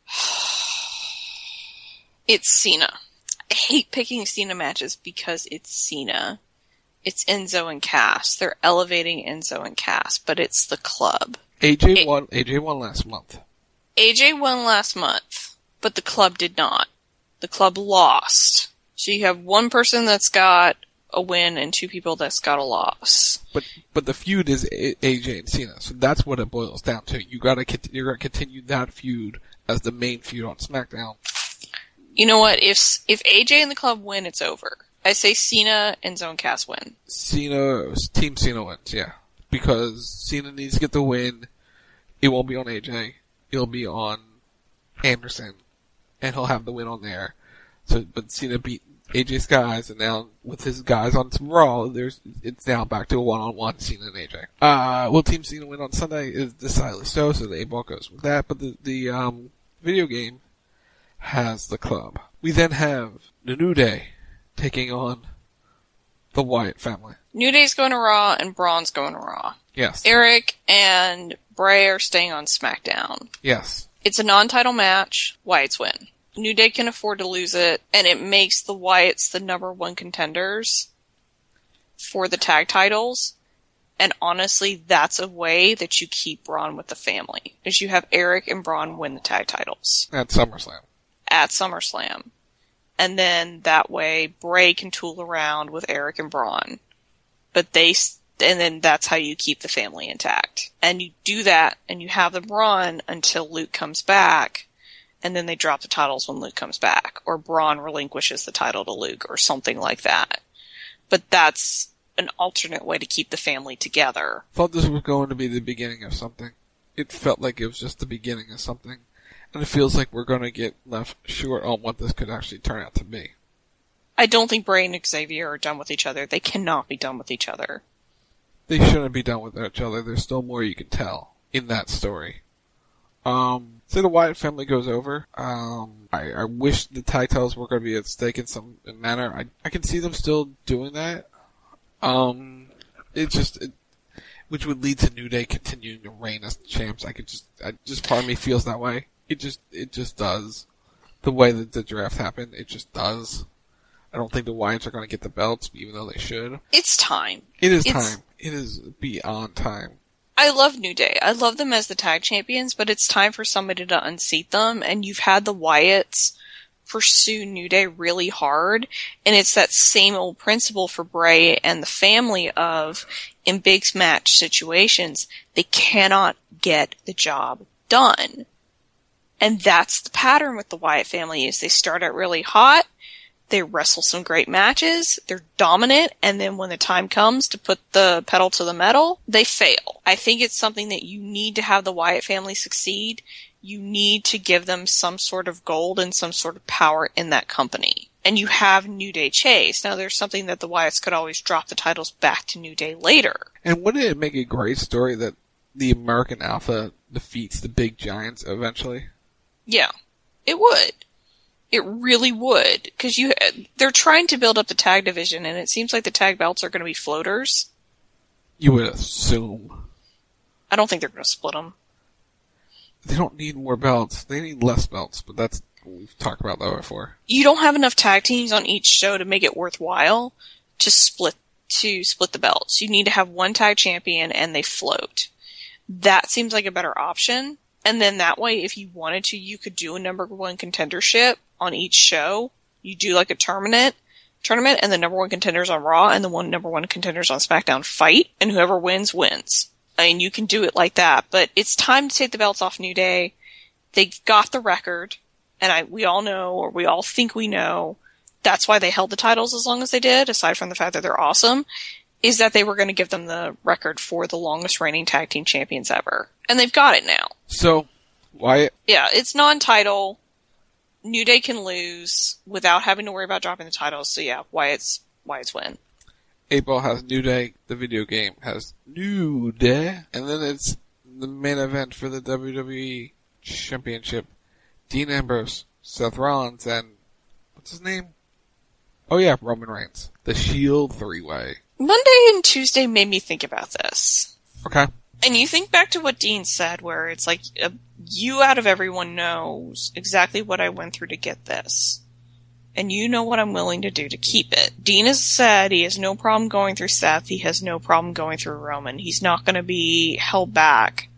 It's Cena. I hate picking Cena matches because it's Cena. It's Enzo and Cass. They're elevating Enzo and Cass, but it's the Club. A J it, won. A J won last month. A J won last month, but the Club did not. The Club lost. So you have one person that's got a win and two people that's got a loss. But but the feud is A J and Cena, so that's what it boils down to. You gotta you're gonna continue that feud as the main feud on SmackDown. You know what? If if A J and the Club win, it's over. I say Cena and Enzo and Cass win. Cena, Team Cena wins, yeah, because Cena needs to get the win. It won't be on A J. It'll be on Anderson, and he'll have the win on there. So, but Cena beat A J's guys, and now with his guys on some Raw, there's it's now back to a one-on-one Cena and A J. Uh, will Team Cena win on Sunday? Is decidedly so, so the eight-ball goes with that. But the the um video game has the club. We then have the New Day taking on the Wyatt family. New Day's going to Raw, and Braun's going to Raw. Yes. Eric and Bray are staying on SmackDown. Yes. It's a non-title match. Wyatt's win. New Day can afford to lose it, and it makes the Wyatts the number one contenders for the tag titles. And honestly, that's a way that you keep Braun with the family, is you have Eric and Braun win the tag titles. At SummerSlam. At SummerSlam. And then that way, Bray can tool around with Eric and Braun. But they, and then that's how you keep the family intact. And you do that, and you have them run until Luke comes back, and then they drop the titles when Luke comes back. Or Braun relinquishes the title to Luke, or something like that. But that's an alternate way to keep the family together. I thought this was going to be the beginning of something. It felt like it was just the beginning of something. And it feels like we're going to get left short on what this could actually turn out to be. I don't think Bray and Xavier are done with each other. They cannot be done with each other. They shouldn't be done with each other. There's still more you can tell in that story. Um, say the Wyatt family goes over. Um, I, I wish the tag titles were going to be at stake in some manner. I, I can see them still doing that. Um, it just, it, which would lead to New Day continuing to reign as champs. I could just, I, just part of me feels that way. It just, it just does. The way that the draft happened, it just does. I don't think the Wyatts are going to get the belts, even though they should. It's time. It is it's, time. It is beyond time. I love New Day. I love them as the tag champions, but it's time for somebody to unseat them, and you've had the Wyatts pursue New Day really hard, and it's that same old principle for Bray and the family of, in big match situations, they cannot get the job done. And that's the pattern with the Wyatt family, is they start out really hot, they wrestle some great matches, they're dominant, and then when the time comes to put the pedal to the metal, they fail. I think it's something that you need to have the Wyatt family succeed. You need to give them some sort of gold and some sort of power in that company. And you have New Day chase. Now there's something that the Wyatts could always drop the titles back to New Day later. And wouldn't it make a great story that the American Alpha defeats the big giants eventually? Yeah, it would. It really would. Because you, they're trying to build up the tag division, and it seems like the tag belts are going to be floaters. You would assume. I don't think they're going to split them. They don't need more belts. They need less belts, but that's, we've talked about that before. You don't have enough tag teams on each show to make it worthwhile to split, to split the belts. You need to have one tag champion and they float. That seems like a better option. And then that way, if you wanted to, you could do a number one contendership on each show. You do like a tournament, tournament, and the number one contenders on Raw and the one number one contenders on SmackDown fight, and whoever wins, wins. I mean, you can do it like that, but it's time to take the belts off New Day. They got the record, and I, we all know, or we all think we know, that's why they held the titles as long as they did, aside from the fact that they're awesome, is that they were going to give them the record for the longest reigning tag team champions ever. And they've got it now. So, Wyatt? Yeah, it's non-title. New Day can lose without having to worry about dropping the titles, so yeah, Wyatt's, Wyatt's win. eight ball has New Day, the video game has New Day, and then it's the main event for the W W E Championship. Dean Ambrose, Seth Rollins, and what's his name? Oh yeah, Roman Reigns. The Shield three-way. Monday and Tuesday made me think about this. Okay. And you think back to what Dean said, where it's like, uh, you out of everyone knows exactly what I went through to get this. And you know what I'm willing to do to keep it. Dean has said he has no problem going through Seth. He has no problem going through Roman. He's not going to be held back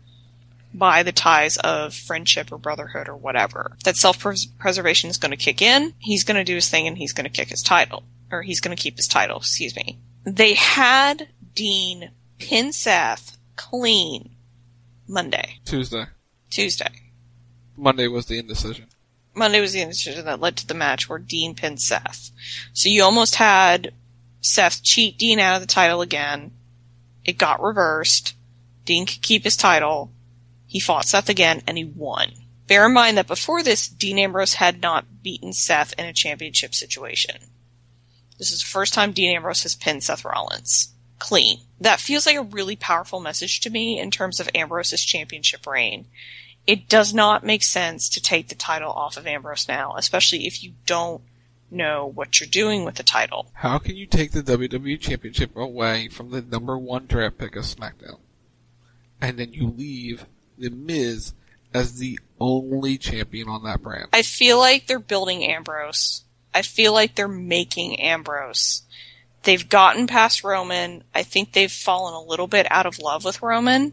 by the ties of friendship or brotherhood or whatever. That self-preservation is going to kick in. He's going to do his thing and he's going to kick his title. Or he's going to keep his title, excuse me. They had Dean pin Seth clean Monday. Tuesday. Tuesday. Monday was the indecision. Monday was the indecision that led to the match where Dean pinned Seth. So you almost had Seth cheat Dean out of the title again. It got reversed. Dean could keep his title. He fought Seth again, and he won. Bear in mind that before this, Dean Ambrose had not beaten Seth in a championship situation. This is the first time Dean Ambrose has pinned Seth Rollins. Clean. That feels like a really powerful message to me in terms of Ambrose's championship reign. It does not make sense to take the title off of Ambrose now, especially if you don't know what you're doing with the title. How can you take the W W E Championship away from the number one draft pick of SmackDown? And then you leave The Miz as the only champion on that brand? I feel like they're building Ambrose. I feel like they're making Ambrose. They've gotten past Roman. I think they've fallen a little bit out of love with Roman,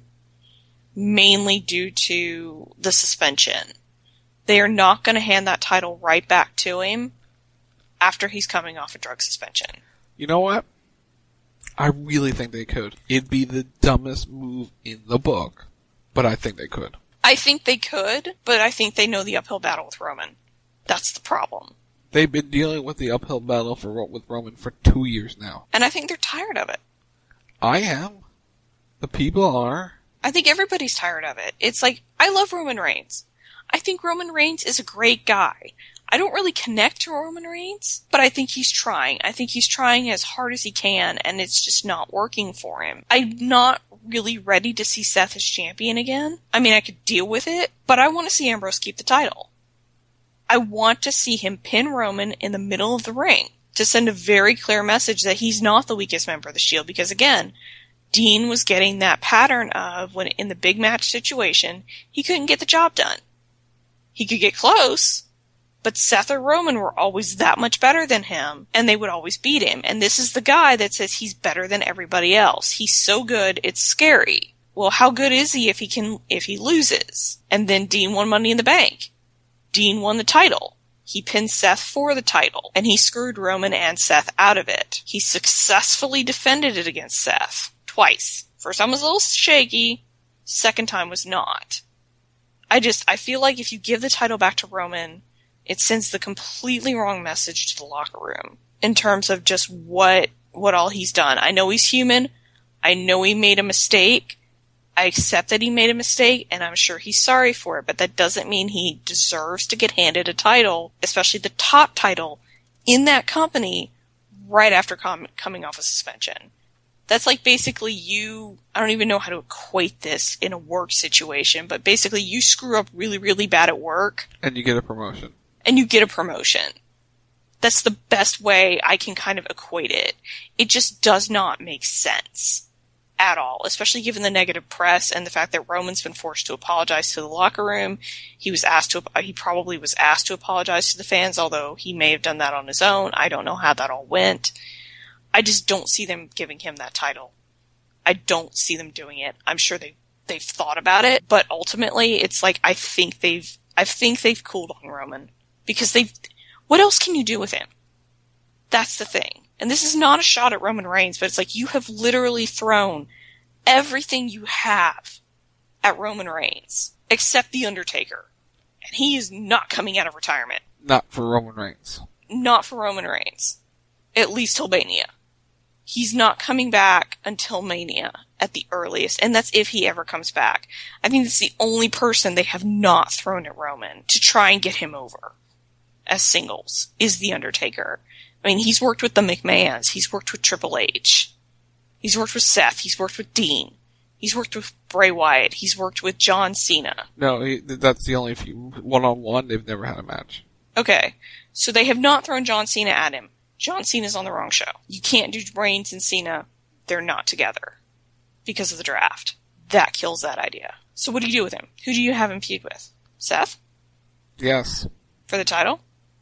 mainly due to the suspension. They are not going to hand that title right back to him after he's coming off a drug suspension. You know what? I really think they could. It'd be the dumbest move in the book, but I think they could. I think they could, but I think they know the uphill battle with Roman. That's the problem. They've been dealing with the uphill battle for with Roman for two years now. And I think they're tired of it. I am. The people are. I think everybody's tired of it. It's like, I love Roman Reigns. I think Roman Reigns is a great guy. I don't really connect to Roman Reigns, but I think he's trying. I think he's trying as hard as he can, and it's just not working for him. I'm not really ready to see Seth as champion again. I mean, I could deal with it, but I want to see Ambrose keep the title. I want to see him pin Roman in the middle of the ring to send a very clear message that he's not the weakest member of the Shield, because again, Dean was getting that pattern of when in the big match situation, he couldn't get the job done. He could get close, but Seth or Roman were always that much better than him, and they would always beat him. And this is the guy that says he's better than everybody else. He's so good, it's scary. Well, how good is he if he can, if he loses? And then Dean won Money in the Bank. Dean won the title. He pinned Seth for the title, and he screwed Roman and Seth out of it. He successfully defended it against Seth. Twice. First time was a little shaky. Second time was not. I just, I feel like if you give the title back to Roman, it sends the completely wrong message to the locker room in terms of just what, what all he's done. I know he's human. I know he made a mistake. I accept that he made a mistake, and I'm sure he's sorry for it, but that doesn't mean he deserves to get handed a title, especially the top title, in that company right after com- coming off a suspension. That's like basically you, I don't even know how to equate this in a work situation, but basically you screw up really, really bad at work. And you get a promotion. And you get a promotion. That's the best way I can kind of equate it. It just does not make sense at all, especially given the negative press and the fact that Roman's been forced to apologize to the locker room. He was asked to, he probably was asked to apologize to the fans, although he may have done that on his own. I don't know how that all went. I just don't see them giving him that title. I don't see them doing it. I'm sure they, they've thought about it, but ultimately it's like, I think they've, I think they've cooled on Roman. Because they've, what else can you do with him? That's the thing. And this is not a shot at Roman Reigns, but it's like you have literally thrown everything you have at Roman Reigns, except The Undertaker. And he is not coming out of retirement. Not for Roman Reigns. Not for Roman Reigns. At least till Mania. He's not coming back until Mania at the earliest, and that's if he ever comes back. I think that's the only person they have not thrown at Roman to try and get him over as singles, is The Undertaker. I mean, he's worked with the McMahons, he's worked with Triple H, he's worked with Seth, he's worked with Dean, he's worked with Bray Wyatt, he's worked with John Cena. No, he, that's the only few, one-on-one, they've never had a match. Okay, so they have not thrown John Cena at him. John Cena's on the wrong show. You can't do Reigns and Cena, they're not together because of the draft. That kills that idea. So what do you do with him? Who do you have him feud with? Seth? Yes. For the title?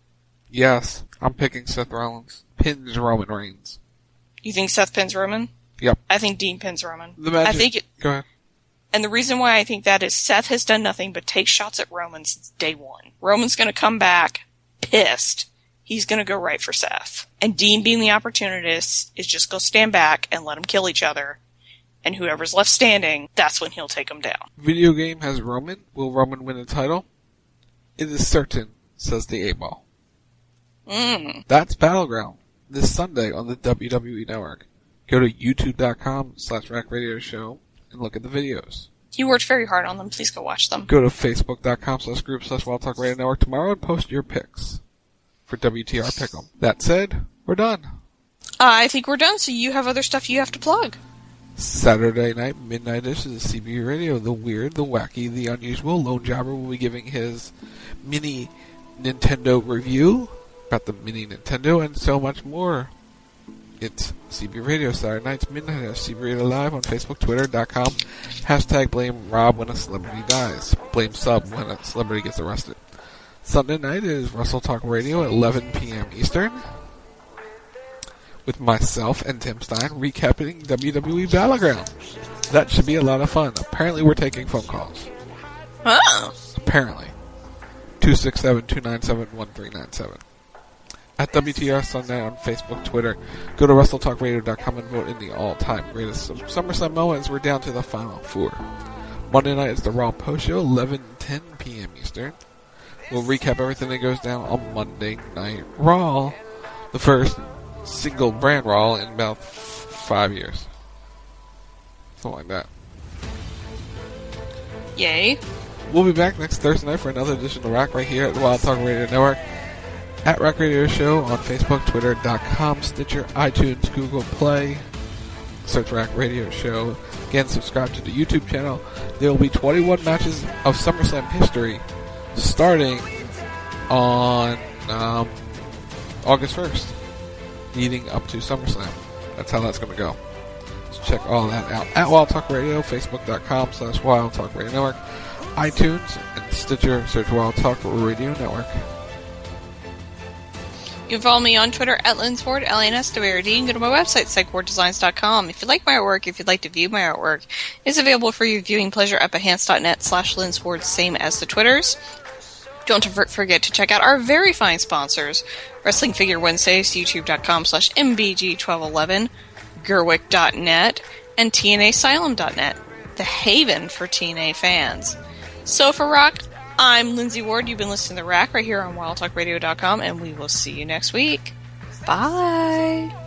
Yes. I'm picking Seth Rollins. Pins Roman Reigns. You think Seth pins Roman? Yep. I think Dean pins Roman. The magic. I think it, Go ahead. And the reason why I think that is Seth has done nothing but take shots at Roman since day one. Roman's gonna come back pissed. He's gonna go right for Seth. And Dean, being the opportunist, is just go stand back and let them kill each other. And whoever's left standing, that's when he'll take them down. Video game has Roman. Will Roman win the title? It is certain, says the A-Ball. Mm. That's Battleground, this Sunday on the W W E Network. Go to youtube.com slash Rack Radio Show and look at the videos. He worked very hard on them. Please go watch them. Go to facebook.com slash group slash Wild Talk Radio Network tomorrow and post your picks for W T R Pick'em. That said, we're done. Uh, I think we're done, so you have other stuff you have to plug. Saturday night, Midnight-ish is C B Radio. The weird, the wacky, the unusual. Lone Jobber will be giving his mini Nintendo review about the mini Nintendo and so much more. It's C B Radio, Saturday nights, Midnight-ish. C B Radio Live on Facebook, Twitter.com. Hashtag blame Rob when a celebrity dies. Blame sub when a celebrity gets arrested. Sunday night is Russell Talk Radio at eleven p.m. Eastern. With myself and Tim Stein recapping W W E Battleground. That should be a lot of fun. Apparently we're taking phone calls. Oh. Apparently. two six seven, two nine seven, one three nine seven. At W T R Sunday on Facebook, Twitter. Go to Russell Talk Radio dot com and vote in the all-time greatest SummerSlam moments. We're down to the final four. Monday night is the Raw Post Show, eleven ten p.m. Eastern. We'll recap everything that goes down on Monday Night Raw. The first single brand Raw in about f- five years. Something like that. Yay. We'll be back next Thursday night for another edition of Rack right here at the Wild Talk Radio Network. At Rack Radio Show on Facebook, Twitter.com, Stitcher, iTunes, Google Play. Search Rack Radio Show. Again, subscribe to the YouTube channel. There will be twenty-one matches of SummerSlam history starting on um, August first. Leading up to SummerSlam. That's how that's going to go. So check all that out at Wild Talk Radio, Facebook.com slash Wild Talk Radio Network, iTunes, and Stitcher. Search Wild Talk Radio Network. You can follow me on Twitter at Linsward, L A N S W A R D, and go to my website, psych ward designs dot com. If you like my artwork, if you'd like to view my artwork, it's available for your viewing pleasure at behance.net slash Linsward, same as the Twitters. Don't forget to check out our very fine sponsors, Wrestling Figure Wednesdays, youtube.com slash mbg1211, gerwick dot net, and T N A Asylum dot net, the haven for T N A fans. So for Rock, I'm Lindsay Ward. You've been listening to The Rack right here on wild talk radio dot com, and we will see you next week. Bye!